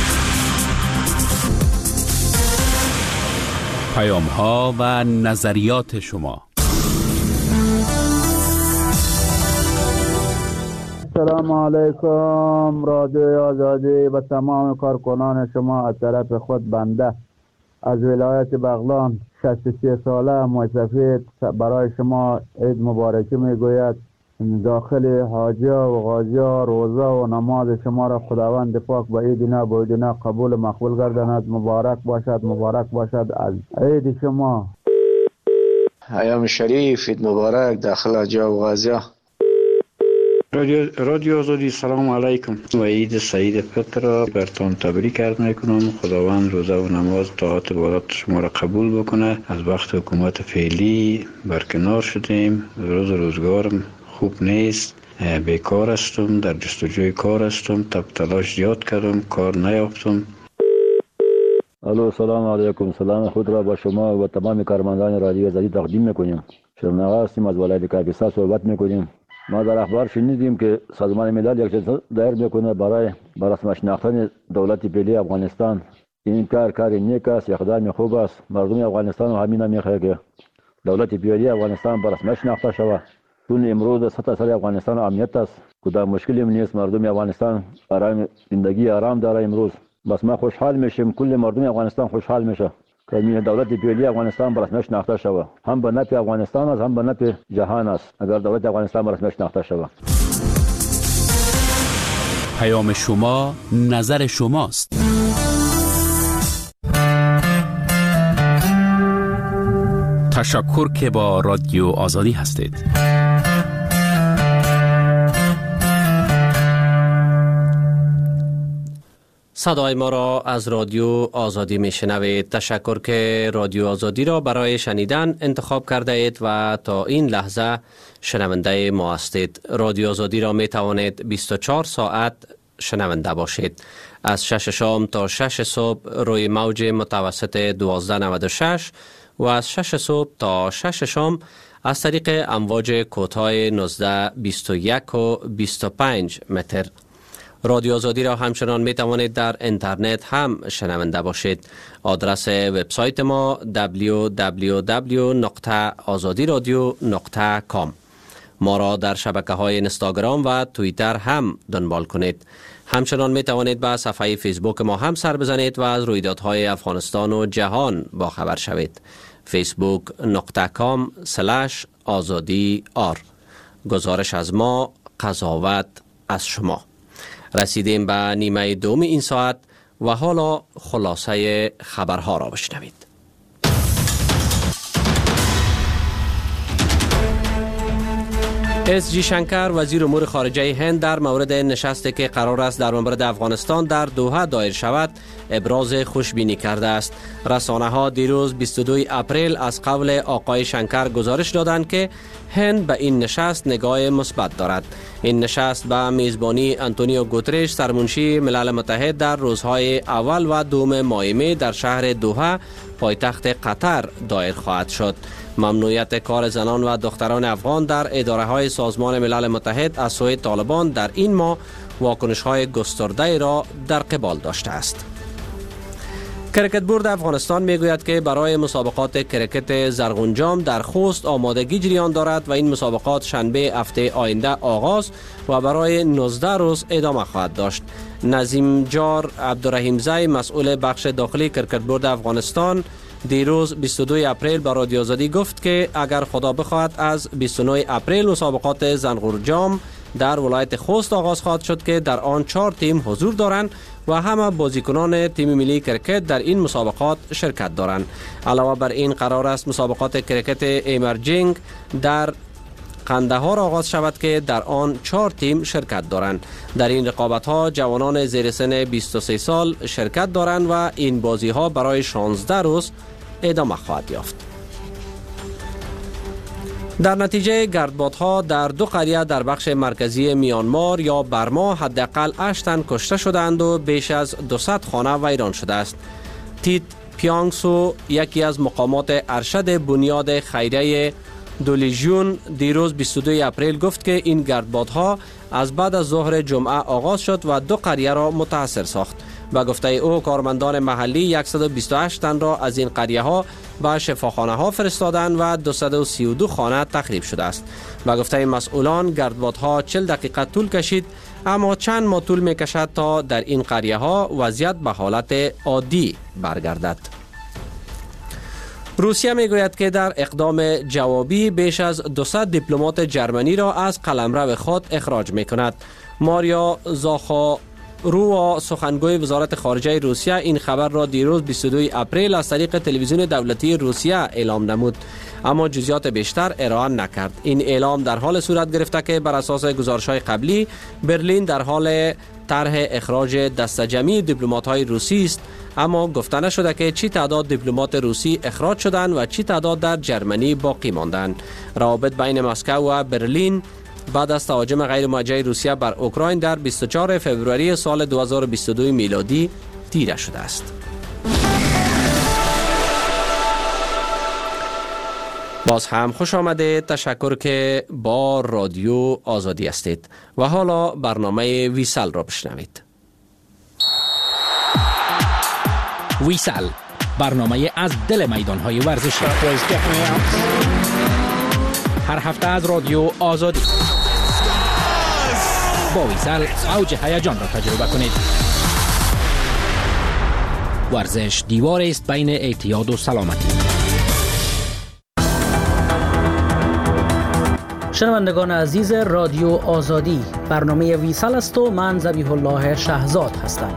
پیام ها و نظریات شما. سلام علیکم رادیو آزادی و تمام کارکنان شما. از طرف خود بنده از ولایت بغلان شصت و سه ساله موسفید برای شما عید مبارکی میگوید. داخل حاجیا و غازیا روزه و نماز شما را خداوند پاک به عیدنا به عیدنا قبول مقبول گرداند. مبارک باشد، مبارک باشد از عید شما. ایام شریف عید مبارک داخل حاجیا و غازیا. رادیو رادیو آزادی سلام علیکم و عید سعید فطر را برتان تبریک عرض میکنم. خداوند روزه و نماز طاعت عبادت شما را قبول بکنه. از وقت حکومت فعلی برکنار شدیم، روز روزگارم خوب نیست، بیکار هستم، در جستجوی کار هستم، تب تلاش زیاد کردم، کار نیافتم. الو سلام علیکم. سلام خود را با شما و تمام کارمندان رادیو آزادی تقدیم میکنیم. شرمناغ هستیم از ولایت کاپیسا صحبت میکنیم. ما در اخبار شنیدیم که سازمان ملل یک چیز دایر میکنه برای برای شناختن دولت فعلی افغانستان. این کار کار نیک است، اقدام خوب است. مردم افغانستان و همین میخواه که دولت فعلی افغانستان برای شناخته شود. چون امروز سطح سر افغانستان امنیت است، کدام مشکلی نیست. مردم افغانستان آرام زندگی آرام داره امروز. بس ما خوشحال میشیم، کل مردم افغانستان خوشحال میشه که این دولت فعلی افغانستان برای شناخته شود. هم به نفع افغانستان است، هم به نفع جهان است اگر دولت افغانستان برای شناخته شود. پیام شما نظر شماست. تشکر که با رادیو آزادی هستید. صدای ما را از رادیو آزادی میشنوید. تشکر که رادیو آزادی را برای شنیدن انتخاب کرده اید و تا این لحظه شنونده ما هستید. رادیو آزادی را می توانید بیست و چهار ساعت شنونده باشید. از شش شام تا شش صبح روی موج متوسط دوازده نود و شش و از شش صبح تا شش شام از طریق امواج کوتاه نوزده بیست و یک و بیست و پنج متر. رادیو آزادی را همچنان می توانید در اینترنت هم شنونده باشید. آدرس وبسایت ما دبلیو دبلیو دبلیو نقطه آزادی رادیو نقطه کام. ما را در شبکه های اینستاگرام و توییتر هم دنبال کنید. همچنان می توانید به صفحه فیسبوک ما هم سر بزنید و از رویدادهای افغانستان و جهان با خبر شوید. فیسبوک نقطه کام سلش آزادی آر. گزارش از ما، قضاوت از شما. رسیدیم به نیمه دوم این ساعت و حالا خلاصه خبرها را بشنوید. اس جی شنکر وزیر امور خارجه هند در مورد نشستی که قرار است در مورد افغانستان در دوحه دایر شود ابراز خوشبینی کرده است. رسانه ها دیروز بیست و دو اپریل از قول آقای شنکر گزارش دادند که هند به این نشست نگاه مثبت دارد. این نشست به میزبانی آنتونیو گوترش سرمنشی ملل متحد در روزهای اول و دوم ماه می در شهر دوحه پایتخت قطر دایر خواهد شد. ممنوعیت کار زنان و دختران افغان در اداره های سازمان ملل متحد از سوی طالبان در این ماه واکنش های گسترده را در قبال داشته است. کرکت بورد افغانستان میگوید که برای مسابقات کرکت زرغونجام در خوست آمادگی جریان دارد و این مسابقات شنبه هفته آینده آغاز و برای نوزده روز ادامه خواهد داشت. نظیم جار عبدالرحیم زی مسئول بخش داخلی کرکت بورد افغانستان دیروز بیست و دو اپریل به رادیو آزادی گفت که اگر خدا بخواهد از بیست و نه اپریل مسابقات زنغورجام در ولایت خوست آغاز خواهد شد که در آن چهار تیم حضور دارند و همه بازیکنان تیم ملی کرکت در این مسابقات شرکت دارند. علاوه بر این قرار است مسابقات کرکت ایمرجینگ در قندهار آغاز شود که در آن چهار تیم شرکت دارند. در این رقابت ها جوانان زیر سن بیست و سه سال شرکت دارند و این بازی ها برای شانزده روز ادامه خواهد یافت. در نتیجه گردبادها در دو قریه در بخش مرکزی میانمار یا برما حداقل هشت تن کشته شدند و بیش از دویست خانه ویران شده است. تیت پیانگسو یکی از مقامات ارشد بنیاد خیریه دولیژیون دیروز بیست و دو اپریل گفت که این گردبادها از بعد از ظهر جمعه آغاز شد و دو قریه را متاثر ساخت. با گفته او کارمندان محلی صد و بیست و هشت تن را از این قریه ها به شفاخانه ها فرستادند و دویست و سی و دو خانه تخریب شده است. با گفته مسئولان گردبادها چهل دقیقه طول کشید، اما چند ماه طول می کشد تا در این قریه ها وضعیت به حالت عادی برگردد. روسیه می گوید که در اقدام جوابی بیش از دویست دیپلمات جرمنی را از قلمرو خود اخراج می کند. ماریا زاخا رو سخنگوی وزارت خارجه روسیه این خبر را دیروز بیست و دو اپریل از طریق تلویزیون دولتی روسیه اعلام نمود، اما جزئیات بیشتر ارائه نکرد. این اعلام در حال صورت گرفته که بر اساس گزارش‌های قبلی برلین در حال طرح اخراج دسته جمعی دیپلمات‌های روسی است، اما گفته نشده که چی تعداد دیپلمات روسی اخراج شدند و چی تعداد در جرمنی باقی ماندند. روابط بین مسکو و برلین بعد از تهاجم غیر موجه روسیه بر اوکراین در بیست و چهارم فوریه سال دو هزار و بیست و دو میلادی تیره شده است. باز هم خوش آمده، تشکر که با رادیو آزادی هستید و حالا برنامه ویسل را بشنوید. ویسل، برنامه از دل میدان‌های ورزشی، هر هفته از رادیو آزادی. با ویسل اوج هیجان را تجربه کنید. ورزش دیوار است بین اعتیاد و سلامتی. شنوندگان عزیز رادیو آزادی، برنامه ویسل است و من ذبیح الله شهزاد هستم.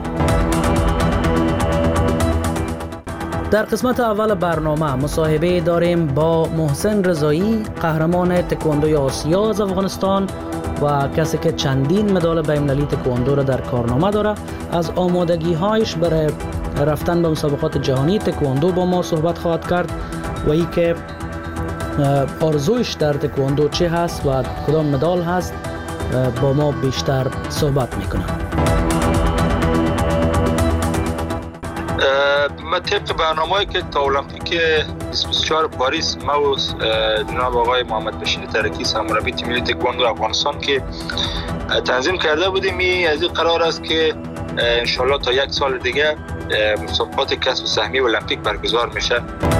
در قسمت اول برنامه مصاحبه داریم با محسن رضایی، قهرمان تکواندوی آسیا از افغانستان و کسی که چندین مدال بین‌المللی تکواندو را در کارنامه داره. از آمادگی هایش برای رفتن به مسابقات جهانی تکواندو با ما صحبت خواهد کرد و ای که آرزویش در تکواندو چه هست و کدام مدال هست با ما بیشتر صحبت میکنه. ما طبق برنامه‌ای که تا المپیک بیست و چهار پاریس ما و جناب آقای محمد بشیر ترکی سرمربی تیم ملی تکواندو افغانستان که تنظیم کرده بودیم. این از این قرار است که انشالله تا یک سال دیگه مسابقات کسب سهمیه المپیک برگزار میشه.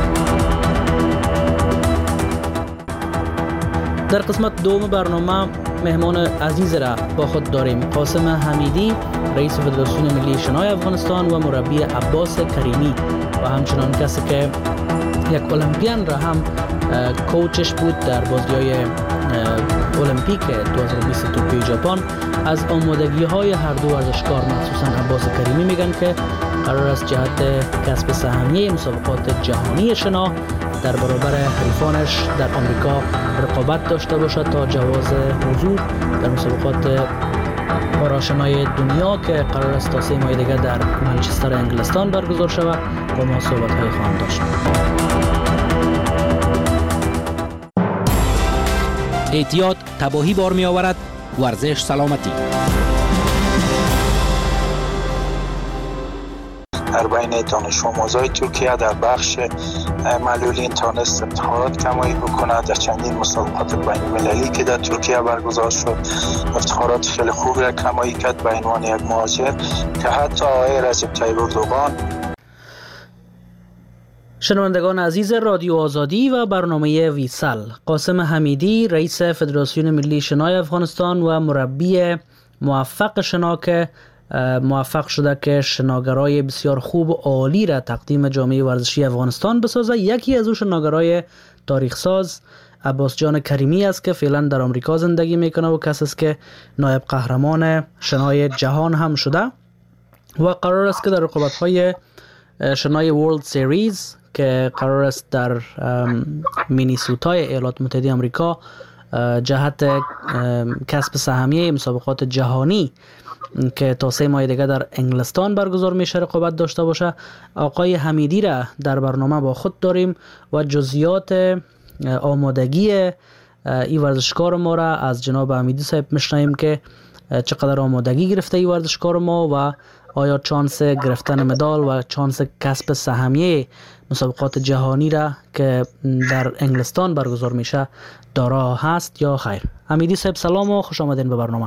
در قسمت دوم برنامه مهمان عزیز را با خود داریم. قاسم حمیدی رئیس فدراسیون ملی شنای افغانستان و مربی عباس کریمی و همچنان کسی که یک المپیان را هم کوچش بود در بازی‌های المپیک دو هزار و بیست توکیو ژاپن. از آمادگی‌های هر دو ورزشکار مخصوصا عباس کریمی میگن که قرار است جهت کسب سهمیه مسابقات جهانی شنا در برابر حریفانش در آمریکا رقابت داشته باشد تا جواز حضور در مسابقات پاراشنای دنیا که قرار است تا سه ماه دیگر در منچستر انگلستان برگزار شود با ما صحبت‌های خواهیم داشت. احتیاط تباهی بار می آورد. ورزش سلامتی. در بین دانش آموزای ترکیه در بخش معلولین تانست افتخارات کمایی بکنه. در چندین مسابقات بین المللی که در ترکیه برگزار شد افتخارات خیلی خوب را کمایی کرد به عنوان یک مهاجر که حتی آقای رجب طیب اردوغان. شنوندگان عزیز رادیو آزادی و برنامه ویسل، قاسم حمیدی رئیس فدراسیون ملی شنای افغانستان و مربی موفق شنا که موفق شده که شناگرای بسیار خوب و عالی را تقدیم جامعه ورزشی افغانستان بسازه. یکی از او شناگرای تاریخ ساز عباس جان کریمی است که فعلا در آمریکا زندگی میکنه و کسی است که نایب قهرمان شنای جهان هم شده و قرار است که در رقابت‌های شنای ورلد سیریز که قرار است در مینیسوتای ایالات متحده آمریکا جهت کسب سهمیه مسابقات جهانی که تا سه ماه دیگه در انگلستان برگزار میشه رقابت داشته باشه. آقای حمیدی را در برنامه با خود داریم و جزئیات آمادگی این ورزشکار ما را از جناب حمیدی صاحب میشنویم که چقدر آمادگی گرفته این ورزشکار ما و آیا چانس گرفتن مدال و چانس کسب سهمیه مسابقات جهانی را که در انگلستان برگزار میشه دارا هست یا خیر؟ حمیدی صاحب سلام و خوش آمدین به برنامه.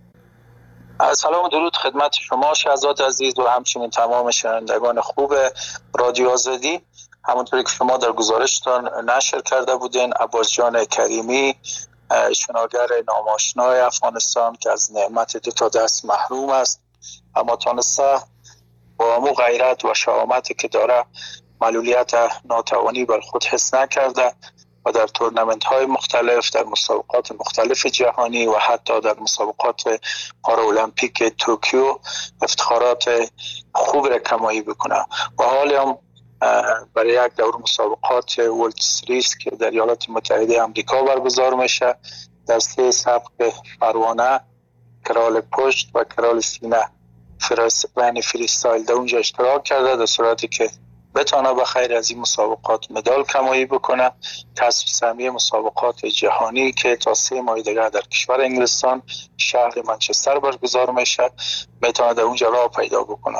سلام و درود خدمت شما شهزاد عزیز و همچنین تمام شنوندگان خوب رادیو آزادی. همونطوری که شما در گزارشتان نشر کرده بودین، عباس جان کریمی شناگر ناماشنای افغانستان که از نعمت دو تا دست محروم است اما تانسته با همون غیرت و شهامتی که داره معلولیت ناتوانی بر خود حس نکرده و در تورنمنت های مختلف، در مسابقات مختلف جهانی و حتی در مسابقات پارالمپیک توکیو افتخارات خوب را کمایی بکنه و حالی هم برای یک دور مسابقات ورلد سیریز که در ایالات متحده آمریکا برگزار میشه در سه سبق پروانه، کرال پشت و کرال سینه فرستبین فریستایل در اونجا اشتراک کرده در صورتی که بتانه بخیر از این مسابقات مدال کمایی بکنه. کسب سهمیه مسابقات جهانی که تا سه ماه دیگه در کشور انگلستان شهر منچستر برگزار میشه بتانه در اونجا راه پیدا بکنه.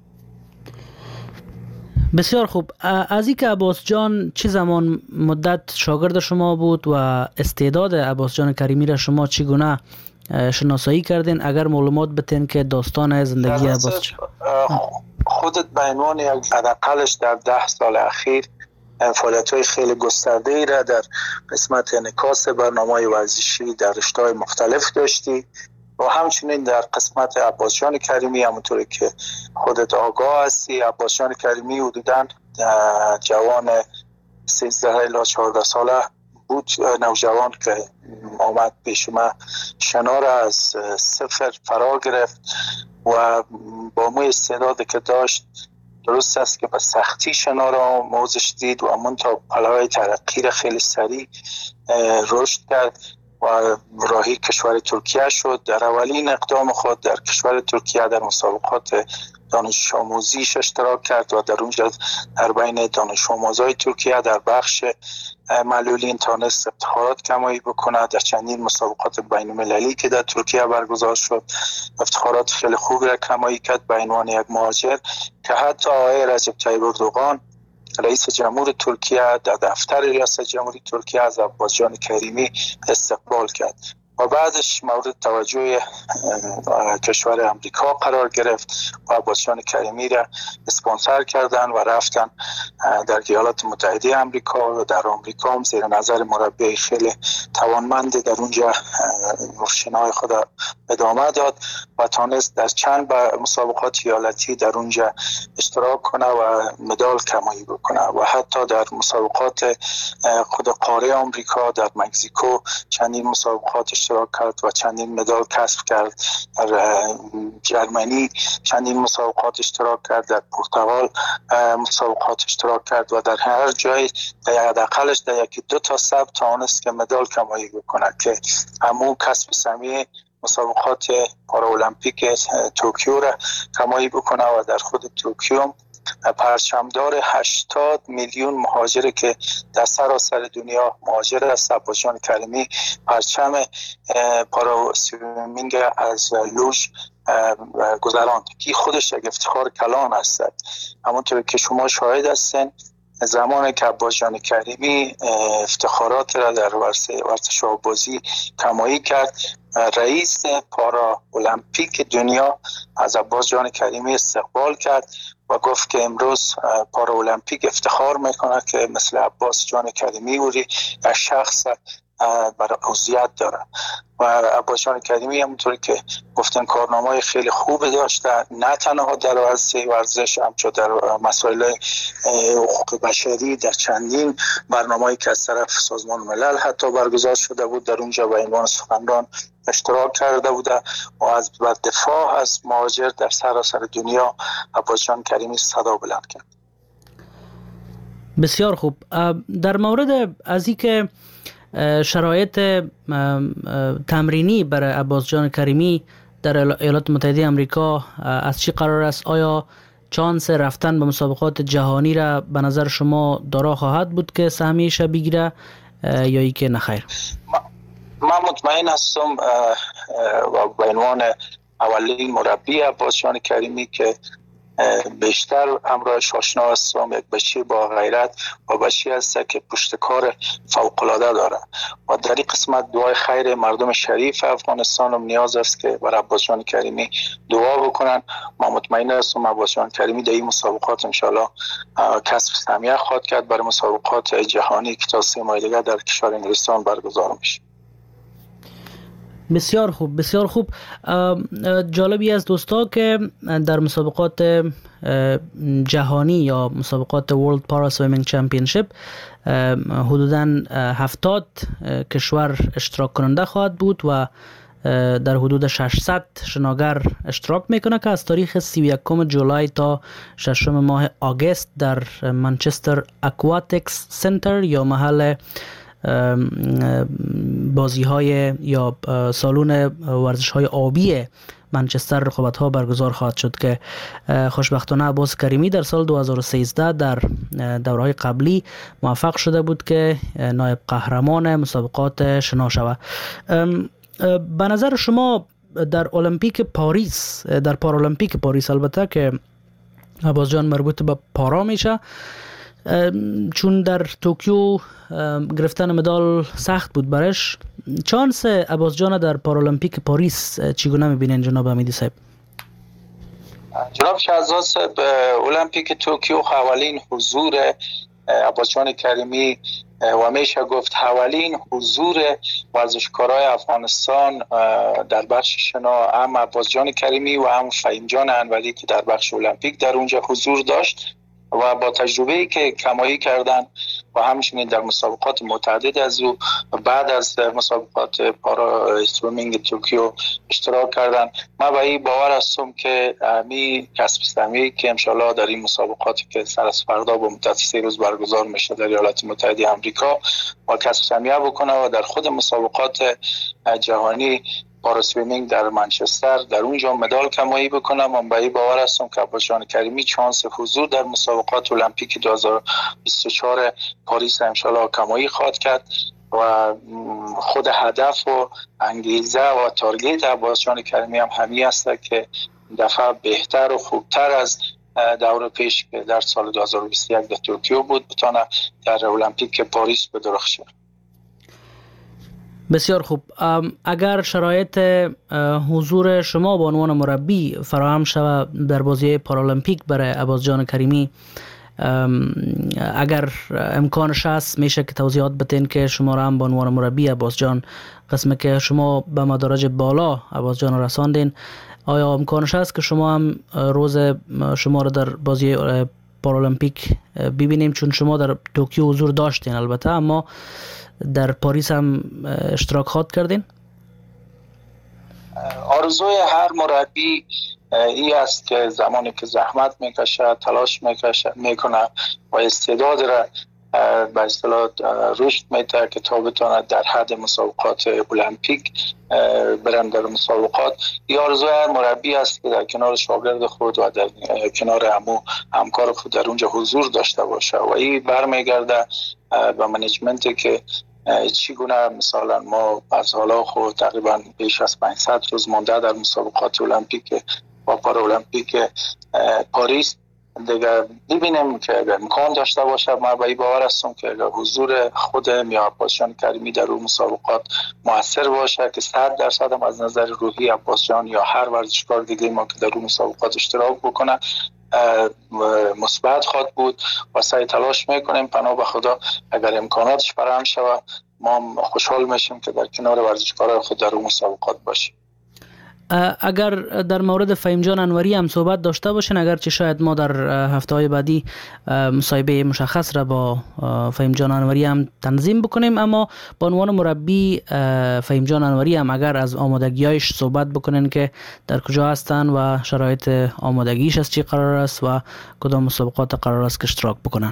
بسیار خوب. از این که عباس جان چه زمان مدت شاگرد شما بود و استعداد عباس جان کریمی را شما چگونه شناسایی کردین؟ اگر معلومات بتین که داستان زندگی عباس جان خودت به عنوان یک حداقلش در ده سال اخیر فعالیت‌های خیلی گسترده‌ای را در قسمت انعکاس برنامه‌های ورزشی در رشته‌های مختلف داشتی و همچنین در قسمت عباس جان کریمی همونطوری که خودت آگاه هستی. عباس جان کریمی حدوداً جوان سیزده الی چهارده ساله بود، نوجوان که آمد پیش ما شنا را از صفر فرا گرفت و با مو استعدادی که داشت درست است که به سختی شنا را آموزش دید و امون تا پله‌های ترقی را خیلی سریع رشد کرد و راهی کشور ترکیه شد. در اولین اقدام خود در کشور ترکیه در مسابقات دانش آموزیش اشتراک کرد و در اونجا در بین دانش آموزای ترکیه در بخش معلولین تانست افتخارات کمایی بکنه. در چندین مسابقات بین المللی که در ترکیه برگزار شد افتخارات خیلی خوب را کمایی کرد به عنوان یک مهاجر که حتی آقای رجب طیب اردوغان رئیس جمهور ترکیه در دفتر ریاست جمهوری ترکیه از عباس جان کریمی استقبال کرد و بعدش مورد توجه کشور امریکا قرار گرفت و عباس جان کریمی را اسپانسر کردن و رفتن در ایالات متحده امریکا و در امریکا هم زیر نظر مربی خیلی توانمند در اونجا روشنای خود ادامه داد و تانست در چند مسابقات ایالتی در اونجا اشتراک کنه و مدال کمایی بکنه و حتی در مسابقات خود قاره آمریکا در مکزیکو چندین مسابقات اشتراک کرد و چندین مدال کسب کرد. در جرمنی چندین مسابقات اشتراک کرد، در پرتغال مسابقات اشتراک کرد و در هر جای حداقلش در یکی دو تا سبت تانست که مدال کمایی بکنه که همون کسب سهمیه مسابقات پارالمپیک توکیو را کمایی بکنه و در خود توکیو پرچمدار هشتاد میلیون مهاجر که در سراسر دنیا مهاجر است عباس جان کریمی پرچم پارا سویمینگ از لوژ گذراند که خودش یک افتخار کلان است. همونطور که شما شاهد هستین زمانی که عباس جان کریمی افتخارات را در ورزش آبازی کمایی کرد، رئیس پارا المپیک دنیا از عباس جان کریمی استقبال کرد و گفت که امروز پارا المپیک افتخار میکنه که مثل عباس جان کریمی وری از شخص برای عضویت داره و عباس جان کریمی همونطوری که گفتن کارنامه‌های خیلی خوب داشته، نه تنها در ورزش ورزش همچنین در مسائل حقوق بشری در چندین برنامه‌ای که از طرف سازمان ملل حتی برگزار شده بود در اونجا به عنوان سخنران اشتراک کرده بوده و از دفاع از مهاجر در سراسر دنیا عباس جان کریمی صدا بلند کرد. بسیار خوب. در مورد از اینکه شرایط تمرینی برای عباس جان کریمی در ایالات متحده آمریکا از چی قرار است؟ آیا چانس رفتن به مسابقات جهانی را به نظر شما دارا خواهد بود که سهمیش بگیره یا ای که نخیر؟ من مطمئن هستم و به عنوان اولین مربی عباس جان کریمی که بیشتر همراهش آشنا هستم، یک بچه با غیرت و بچه هست که پشتکار فوق‌العاده داره و در این قسمت دعای خیر مردم شریف افغانستان هم نیاز است که برای عباس جان کریمی دعا بکنن. ما مطمئن هستم عباس جان کریمی در این مسابقات انشالله کسب سهمیه خواهد کرد برای مسابقات جهانی که تا سه ماه دیگه در کشور انگلستان برگزار میشه. بسیار خوب، بسیار خوب. جالبی از دوستا که در مسابقات جهانی یا مسابقات World Para Swimming Championship حدوداً هفتاد کشور اشتراک کننده خواهد بود و در حدود ششصد شناگر اشتراک میکنه که از تاریخ سی و یکم جولای تا ششم ماه آگست در منچستر اکواتیکس سنتر یا محل بازی های یا سالن ورزش های آبی منچستر رقابت ها برگزار خواهد شد که خوشبختانه عباس کریمی در سال دو هزار و سیزده در دوره های قبلی موفق شده بود که نایب قهرمان مسابقات شنا شود. به نظر شما در المپیک پاریس، در پارالمپیک پاریس البته که عباس جان مربوط به پارا میشه، چون در توکیو گرفتن مدال سخت بود برش، چانس عباس جان در پارالمپیک پاریس چگونه میبینین جناب حمیدی صاحب؟ جناب شهزاد صاحب، المپیک توکیو اولین حضور عباس جان کریمی و میشه گفت اولین حضور ورزشکارای افغانستان در بخش شنا، هم عباس جان کریمی و هم فهیم جان انوری که در بخش المپیک در اونجا حضور داشت و با تجربه‌ای که کمایی کردن و همچنین در مسابقات متعدد از او بعد از مسابقات پارا سویمینگ توکیو اشتراک کردن، من به این باور هستم که می کسب سهمیه‌ای که انشالله در این مسابقاتی که سر از فردا با مدت سه روز برگزار میشه در ایالات متحده آمریکا و کسب سهمیه بکنه و در خود مسابقات جهانی پارا سویمینگ در منچستر در اونجا مدال کمایی بکنم. من به این باور هستم که عباس جان کریمی چانس حضور در مسابقات المپیک دو هزار و بیست و چهار پاریس انشالله کمایی خواهد کرد و خود هدف و انگیزه و تارگت عباس جان کریمی هم همین است که دفعه بهتر و خوبتر از دور پیش که در سال دو هزار و بیست و یک در توکیو بود بتونه در المپیک پاریس بدرخشه. بسیار خوب. اگر شرایط حضور شما به عنوان مربی فراهم شود در بازی پارالمپیک برای عباس جان کریمی، اگر امکانش هست میشه که توضیحات بدین که شما را هم به عنوان مربی عباس جان، قسمی که شما به مدارج بالا عباس جان رساندین، آیا امکانش هست که شما هم روز شما را در بازی پارالمپیک ببینیم؟ چون شما در توکیو حضور داشتین البته، اما در پاریس هم اشتراک خواهد کردین؟ آرزوی هر مربی ای است که زمانی که زحمت میکشه، تلاش میکشه میکنه و استعداد را به اصطلاح رشد میده که تا بتونه در حد مسابقات المپیک برند در مسابقات. این آرزوی هر مربی است که در کنار شاگرد خود و در کنار همو همکار خود در اونجا حضور داشته باشه و این برمیگرده به منیجمنتی که چگونه مثلا ما از حالا خود تقریبا بیش از پانصد روز مانده در مسابقات المپیک و پارالمپیک پاریس دیگه ببینیم که اگر امکان داشته باشه، ما به این باور هستم که اگر حضور خود یا عباس جان کریمی در اون مسابقات موثر باشه که صد درصد هم از نظر روحی عباس جان یا هر ورزشکار دیگه ما که در اون مسابقات اشتراک بکنه مثبت خواهد بود و سعی تلاش میکنیم پناه به خدا اگر امکاناتش فراهم شود ما خوشحال میشیم که در کنار ورزشکاران خود در اون مسابقات باشیم. اگر در مورد فهیم جان انوری هم صحبت داشته باشین، اگرچه شاید ما در هفته های بعدی مصاحبه مشخص را با فهیم جان انوری هم تنظیم بکنیم، اما با عنوان مربی فهیم جان انوری هم اگر از آمادگی‌هایش صحبت بکنین که در کجا هستن و شرایط آمادگیش از چی قرار است و کدام مسابقات قرار است که اشتراک بکنن.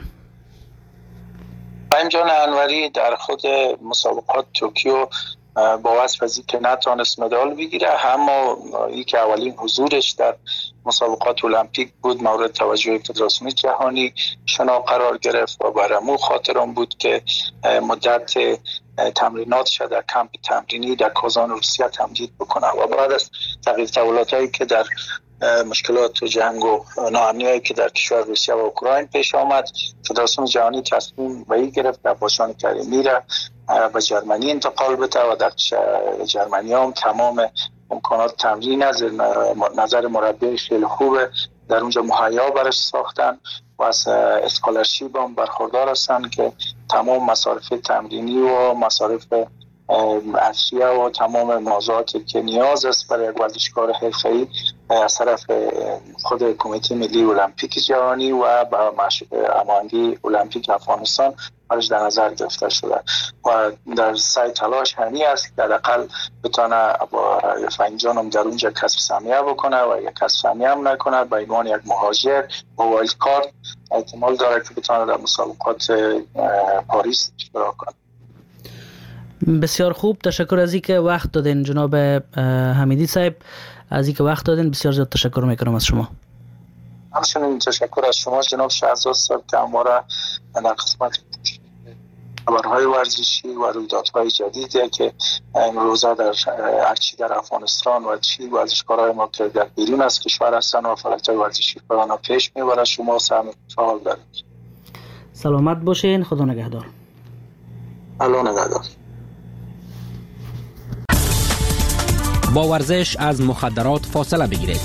فهیم جان انوری در خود مسابقات توکیو با وصف از که نتانست مدال بگیره، اما ای که اولین حضورش در مسابقات المپیک بود مورد توجه فدراسیون جهانی شنا قرار گرفت و برامو خاطرم بود که مدت تمریناتش در کمپ تمرینی در کازان روسیه تمدید بکنه و بعد از تغییر تحولاتایی که در مشکلات و جنگ و ناامنیایی که در کشور روسیه و اوکراین پیش آمد، فدراسیون جهانی تصمیم به این گرفت که عباس جان کریمی را به جرمنی انتقال بده و در جرمنی هم تمام امکانات تمرین از نظر مربی خیلی خوبه در اونجا مهیا برش ساختن و از اسکالرشیپ هم برخوردار هستن که تمام مصارف تمرینی و مصارف اشیاء و تمام موضوعاتی که نیاز است برای یک ورزشکار حرفه‌ای از طرف خود کمیته ملی المپیک جهانی و با هماهنگی المپیک افغانستان برش در نظر گرفته شده و در سعی تلاش همی است که حداقل بتونه با فهیم جانم در اونجا کسب سهمیه بکنه و یک کسب سهمیه هم نکنه به عنوان یک مهاجر با وایلد کارت احتمال داره که بتونه در مسابقات پاریس اشتراک کنه. بسیار خوب، تشکر از اینکه وقت دادین جناب حمیدی صاحب، از اینکه وقت دادین بسیار زیاد تشکر میکنم از شما. همچنین تشکر از شما جناب شهزاد صاحب که ما در قسمت خبرهای ورزشی و رویدادهای جدیدی که امروزه در هرچی در افغانستان و چی ورزشکارهای ما که در بیرون از کشور هستن و فعالیت‌های ورزشی فرانه پیش میبره شما سهم فعال دارید. سلامت باشین، خدا نگهدار. الله نگهدار. با ورزش از مخدرات فاصله بگیرید.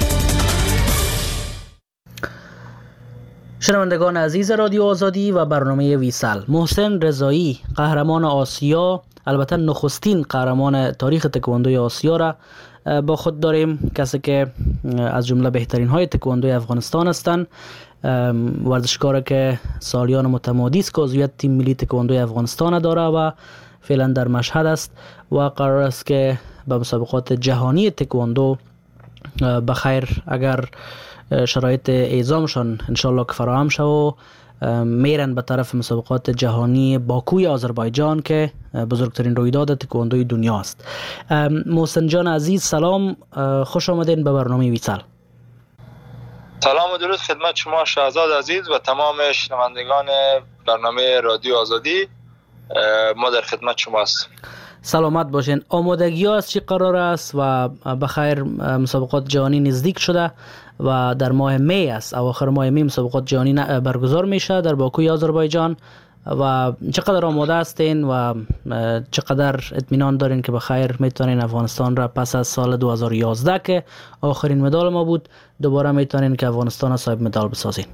شنوندگان عزیز رادیو آزادی و برنامه ویسال، محسن رضایی قهرمان آسیا، البته نخستین قهرمان تاریخ تکواندوی آسیا را با خود داریم، کسی که از جمله بهترین های تکواندوی افغانستان هستند، ورزشکاری که سالیان متمادی است که عضویت تیم ملی تکواندوی افغانستان داره و فعلا در مشهد است و قرار است که به مسابقات جهانی تکواندو بخیر اگر شرایط اعزامشان انشالله که فراهم شد و میرن به طرف مسابقات جهانی باکوی آذربایجان که بزرگترین رویداد تکواندوی دنیا است. محسن جان عزیز سلام، خوش آمدین به برنامه ویسال. سلام و درود خدمت شما شهزاد عزیز و تمام شنوندگان برنامه رادیو آزادی، ما در خدمت شما هستیم. سلامت باشین. آمادگی ها از چی قرار است و بخیر مسابقات جهانی نزدیک شده و در ماه می است، اواخر ماه می مسابقات جهانی برگزار میشه در باکوی آذربایجان و چقدر آماده هستین و چقدر اطمینان دارین که بخیر میتونین افغانستان را پس از سال دو هزار و یازده که آخرین مدال ما بود دوباره میتونین که افغانستان را صاحب مدال بسازین؟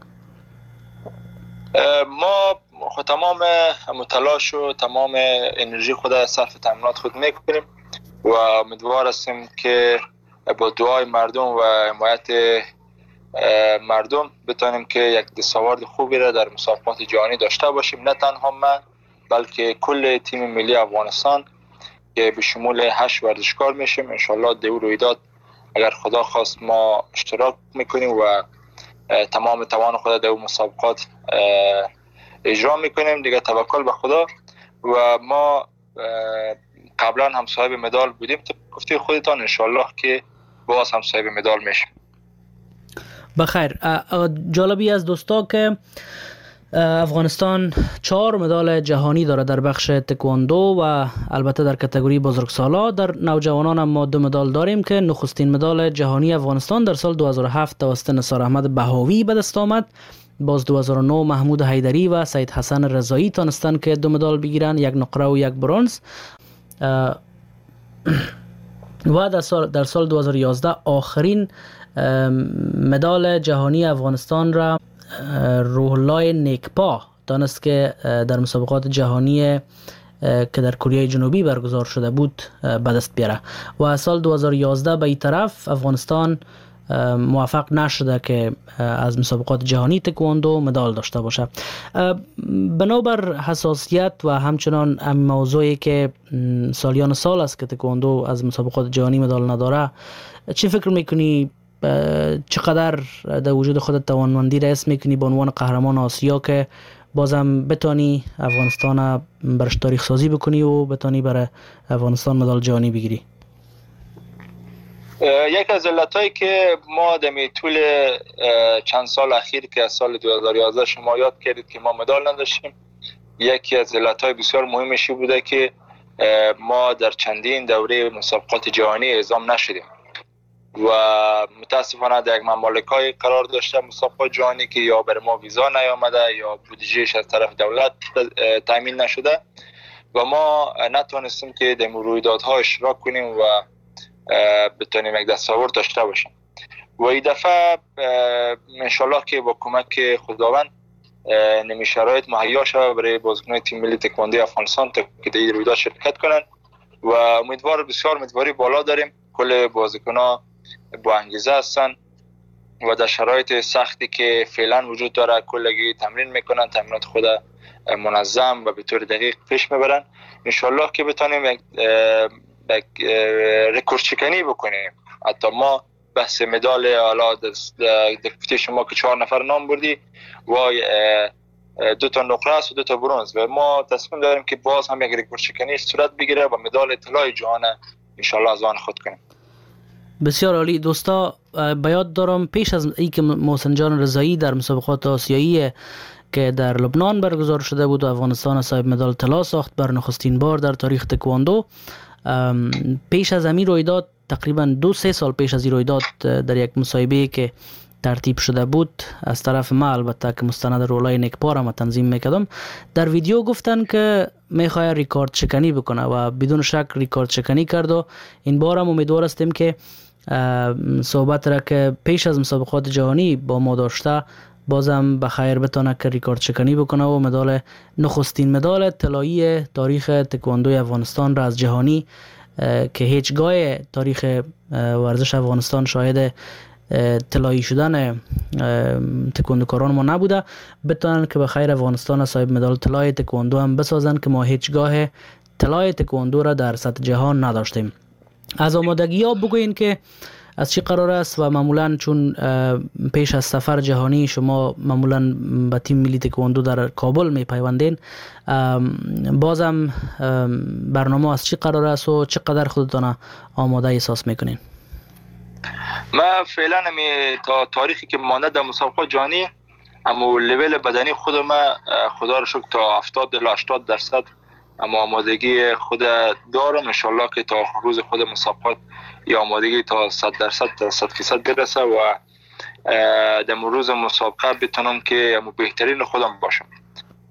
ما تمام تلاش و تمام انرژی خود صرف تامینات خود میکنیم و امیدوار هستیم که با دعای مردم و حمایت مردم بتونیم که یک دستاورد خوبی را در مسابقات جهانی داشته باشیم. نه تنها من بلکه کل تیم ملی افغانستان که به شمول هشت ورزشکار میشیم. انشالله دو رویداد اگر خدا خواست ما اشتراک میکنیم و تمام توان خود در مسابقات اجرا میکنیم. دیگه توکل به خدا و ما قبلا هم صاحب مدال بودیم. گفته خودتان انشالله که باز هم صاحب مدال میشیم. بخیر. جالبی از دوستا که افغانستان چهار مدال جهانی داره در بخش تکواندو و البته در کاتگوری بزرگسالا. در نوجوانان هم ما دو مدال داریم که نخستین مدال جهانی افغانستان در سال دو هزار و هفت توسط نثار احمد بهاوی به دست آمد. باز دو هزار و نه محمود حیدری و سید حسن رضایی تانستن که دو مدال بگیرن، یک نقره و یک برنز. و در سال در سال دو هزار و یازده آخرین مدال جهانی افغانستان را روح الله نیکپا دانست که در مسابقات جهانی که در کره جنوبی برگزار شده بود به دست بیاره. و سال دو هزار و یازده به این طرف افغانستان موفق نشده که از مسابقات جهانی تکواندو مدال داشته باشه. بنابر حساسیت و همچنان این موضوعی که سالیان سال است که تکواندو از مسابقات جهانی مدال نداره، چی فکر میکنی چقدر در وجود خودت توانمندی را حس میکنی به عنوان قهرمان آسیا که بازم بتانی افغانستان برش تاریخ سازی بکنی و بتانی برای افغانستان مدال جهانی بگیری؟ یک از علتایی که ما دمی طول چند سال اخیر که از سال دو هزار و یازده شما یاد کردید که ما مدال نداشتیم، یکی از علتای بسیار مهمشی بوده که ما در چندین دوره مسابقات جهانی اعزام نشدیم و متاسفانه در یک ممالکای قرار داشته مسابقات جهانی که یا بر ما ویزا نیامده یا بودجهش از طرف دولت تامین نشده و ما نتونستیم که در رویدادها اشتراک کنیم و بتونیم یک دستاورد داشته باشیم. و این دفعه انشالله که با کمک خداوند نمی شرایط مهیا شود برای بازیکنان تیم ملی تکواندو افغانستان که در این رویداد شرکت کنند و امیدوار بسیار امیدواری بالا داریم. کل بازیکنان با انگیزه هستن و در شرایط سختی که فعلا وجود داره کلگی تمرین میکنن، تمرینات خود منظم و به طور دقیق پیش میبرن. انشالله که بتونیم یک رکورد شکنی بکنیم. حتی ما بحث مدال حالا گفته شما که چهار نفر نام بردی و دو تا نقره است و دو تا برنز و ما تصمیم داریم که باز هم یک رکورد شکنی صورت بگیره و مدال طلای جهان انشالله از آن خود کنیم. بسیار عالی. دوستا به یاد دارم پیش از اینکه محسن جان رضایی در مسابقات آسیایی که در لبنان برگزار شده بود و افغانستان صاحب مدال طلا ساخت بر نخستین بار در تاریخ تکواندو، پیش از همین رویداد تقریبا دو سه سال پیش از این رویداد در یک مصاحبه که ترتیب شده بود از طرف ما، البته که مستند رولای نیکپا را ما تنظیم میکردم، در ویدیو گفتن که میخواد ریکارد شکنی بکنه و بدون شک ریکارد شکنی کرد و این بار هم امیدوار هستیم که صحبت را که پیش از مسابقات جهانی با ما داشته بازم بخیر بتونه که ریکارد شکنی بکنه و مدال نخستین مدال طلایی تاریخ تکواندوی افغانستان را از جهانی که هیچگاه تاریخ ورزش افغانستان شاهد طلایی شدن تکواندوکاران ما نبوده، بتونن که بخیر افغانستان صاحب مدال طلای تکواندو هم بسازن که ما هیچگاه طلای تکواندو را در سطح جهان نداشتیم. از آمادگی ها بگوین که از چی قرار است و معمولا چون پیش از سفر جهانی شما معمولا با تیم ملی تکواندو در کابل می پیوندین، بازم برنامه از چی قرار است و چقدر خودتان آماده احساس میکنین؟ ما فعلا می تا تاریخی که مانده در مسابقات جهانی اما لول بدنی خود ما خدا رو شکر تا هفتاد تا هشتاد درصد اما آمادگی خود دارم. انشالله که تا روز خود مسابقات یا آمادگی تا صد درصد تا صد فیصد برسه و در روز مسابقه بتونم که بهترین خودم باشم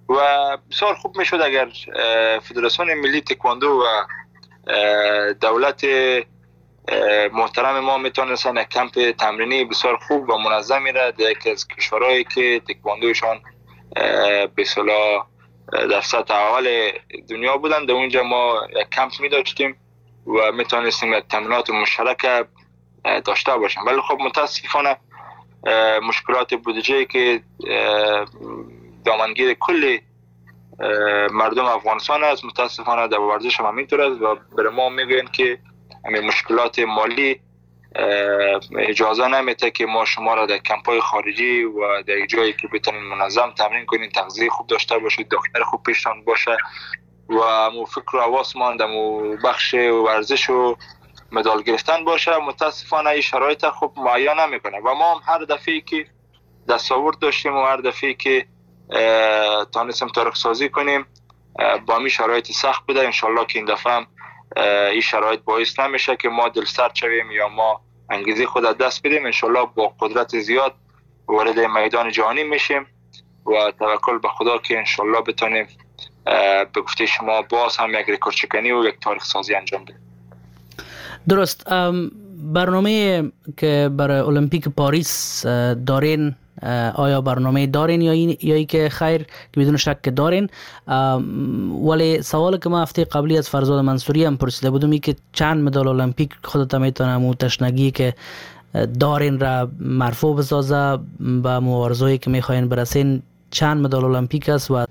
و بسیار خوب میشد اگر فدراسیون ملی تکواندو و دولت محترم ما میتونستن یک کمپ تمرینی بسیار خوب و منظمی را در یکی از کشورهایی که تکواندوشان به اصطلاح در سطح اول دنیا بودن در اونجا ما یک کمپ می داشتیم و میتونستیم یک تمرینات مشترک داشته باشیم. ولی خب متاسفانه مشکلات بودجه که دامنگیر کل مردم افغانستان است، متاسفانه در ورزش هم همینطور است و برای ما میگوین که همین مشکلات مالی اجازه نمیده که ما شما را در کمپای خارجی و در جایی که بتونین منظم تمرین کنین، تغذیه خوب داشته باشید، دکتر خوب پیشتان باشه و مو فکر و حواس مان در بخش ورزش و مدال گرفتن باشه. متاسفانه این شرایط خوب معین نمیکنه و ما هم هر دفعه که دستاورد داشتیم و هر دفعه که تانستیم تارک سازی کنیم با می شرایط سخت بوده. انشالله که این دفعه هم این شرایط باعث نمیشه که ما دل سرد شویم یا ما انگیزه خود دست بدیم. انشالله با قدرت زیاد وارد میدان جهانی میشیم و توکل به خدا که انشالله بتونیم به گفته شما باز هم یک رکورد شکنی و یک تاریخ سازی انجام بدیم. درست. برنامه که برای المپیک پاریس دارین، آیا برنامه دارین یا این یا ای که خیر که بدون شک دارین؟ ولی سوال که ما هفته قبلی از فرزاد منصوری هم پرسیده بودم ای که چند مدال المپیک خودت میتونم و تشنگی که دارین را مرفوع بسازه به مبارزه‌ای که میخواین برسین، چند مدال المپیک است و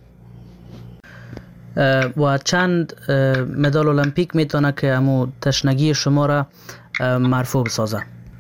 و چند مدال المپیک میتونه که همو تشنگی شما را مرفوع بسازه؟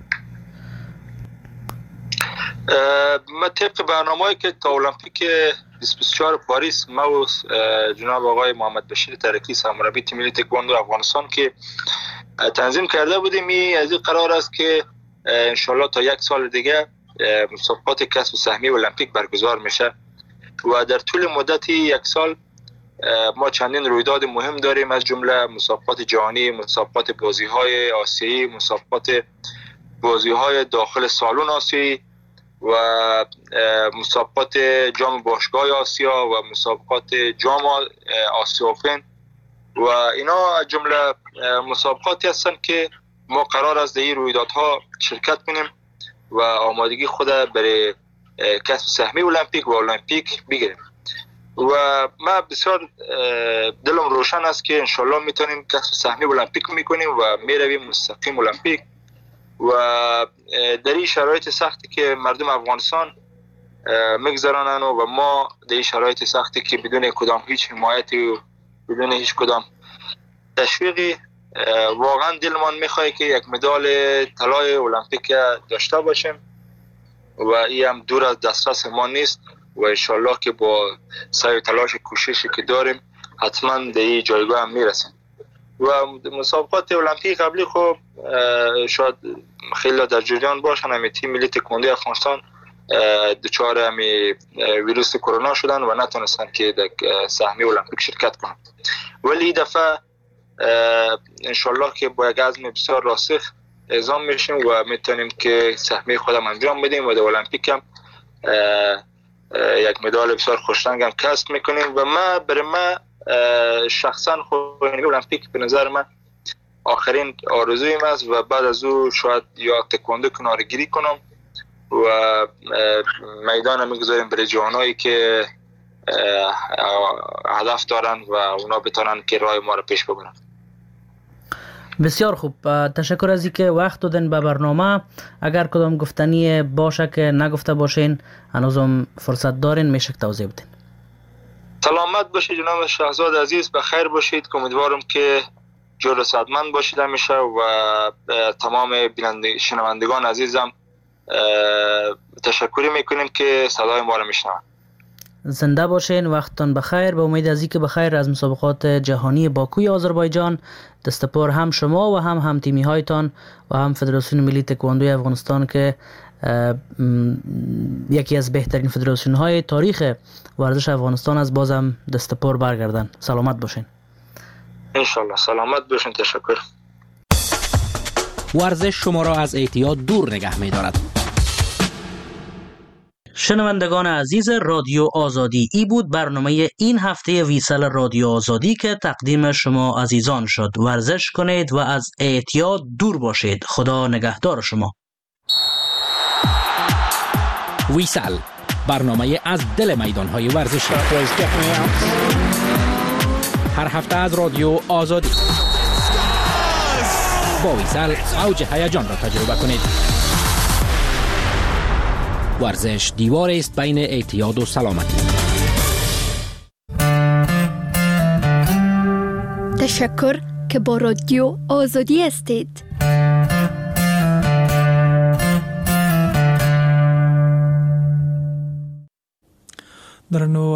ما طبق برنامه‌ای که تا المپیک بیست و چهار پاریس ما و جناب آقای محمد بشیر ترکی سرمربی تیم ملی تکواندو افغانستان که تنظیم کرده بودیم، این از این قرار است که انشالله تا یک سال دیگه مسابقات کسب سهمیه المپیک برگزار میشه و در طول مدت یک سال ما چندین رویداد مهم داریم، از جمله مسابقات جهانی، مسابقات بازی‌های آسیایی، مسابقات بازی‌های داخل سالن آسیایی و مسابقات جام باشگاه آسیا و مسابقات جام آسیا اوپن و اینا از جمله مسابقاتی هستن که ما قرار است در این رویدادها شرکت کنیم و آمادگی خود برای کسب سهمیه المپیک و المپیک بگیریم و ما بسیار دلم روشن است که انشالله میتونیم کسب سهمیه المپیک میکنیم و میرویم مستقیم المپیک و در این شرایط سختی که مردم افغانستان میگذرانن و ما در این شرایط سختی که بدون کدام هیچ حمایتی و بدون هیچ کدام تشویقی واقعا دلمان میخواد که یک مدال طلای المپیک داشته باشیم و این هم دور از دسترس ما نیست و انشالله که با سعی و تلاش کوششی که داریم حتما در این جایگاه هم میرسیم. و مسابقات المپیک قبلی خب شاید خیلی در جریان باشن، همین تیم ملی تکواندو افغانستان دچار همین ویروس کرونا شدن و نتونستن که در سهمیه المپیک شرکت کنن، ولی این دفعه انشالله که با یک عزم بسیار راسخ اعزام میشیم و میتونیم که سهمیه خودم انجام بدیم و در المپیک هم یک مدال بسیار خوشرنگ هم کسب میکنیم و ما برای ما شخصا خود المپیک به نظر من آخرین آرزویم است و بعد از او شاید یا تکواندو کنارگیری کنم و میدان میگذاریم برای جوانایی که هدف دارن و اونا بتونن که راه ما رو پیش ببرن. بسیار خوب، تشکر از اینکه وقت دادن به برنامه. اگر کدام گفتنی باشه که نگفته باشین هنوزم فرصت دارین میشه توضیح بدین. سلامت باشید جناب شهزاد عزیز، بخیر باشید. امیدوارم که جور سعادتمند باشید همیشه و تمام بیننده شنوندگان عزیزم تشکر میکنیم که صدای ما رو میشنون. زنده باشین، وقتتان بخیر. به امید از اینکه بخیر از مسابقات جهانی باکوی آذربایجان دستپور هم شما و هم هم تیمی هایتان و هم فدراسیون ملی تکواندوی افغانستان که یکی از بهترین فدراسیون های تاریخ ورزش افغانستان از بازم دستپور برگردن. سلامت باشین. انشالله سلامت باشین. تشکر. ورزش شما را از اعتیاد دور نگه می دارد. شنوندگان عزیز رادیو آزادی، ای بود برنامه این هفته ویسل رادیو آزادی که تقدیم شما عزیزان شد. ورزش کنید و از اعتیاد دور باشید. خدا نگهدار شما. ویسل، برنامه از دل میدانهای ورزشی، هر هفته از رادیو آزادی. با ویسل اوج هیجان را تجربه کنید. ورزش دیوار است بین اعتیاد و سلامتی. تشکر که با رادیو آزادی هستید. در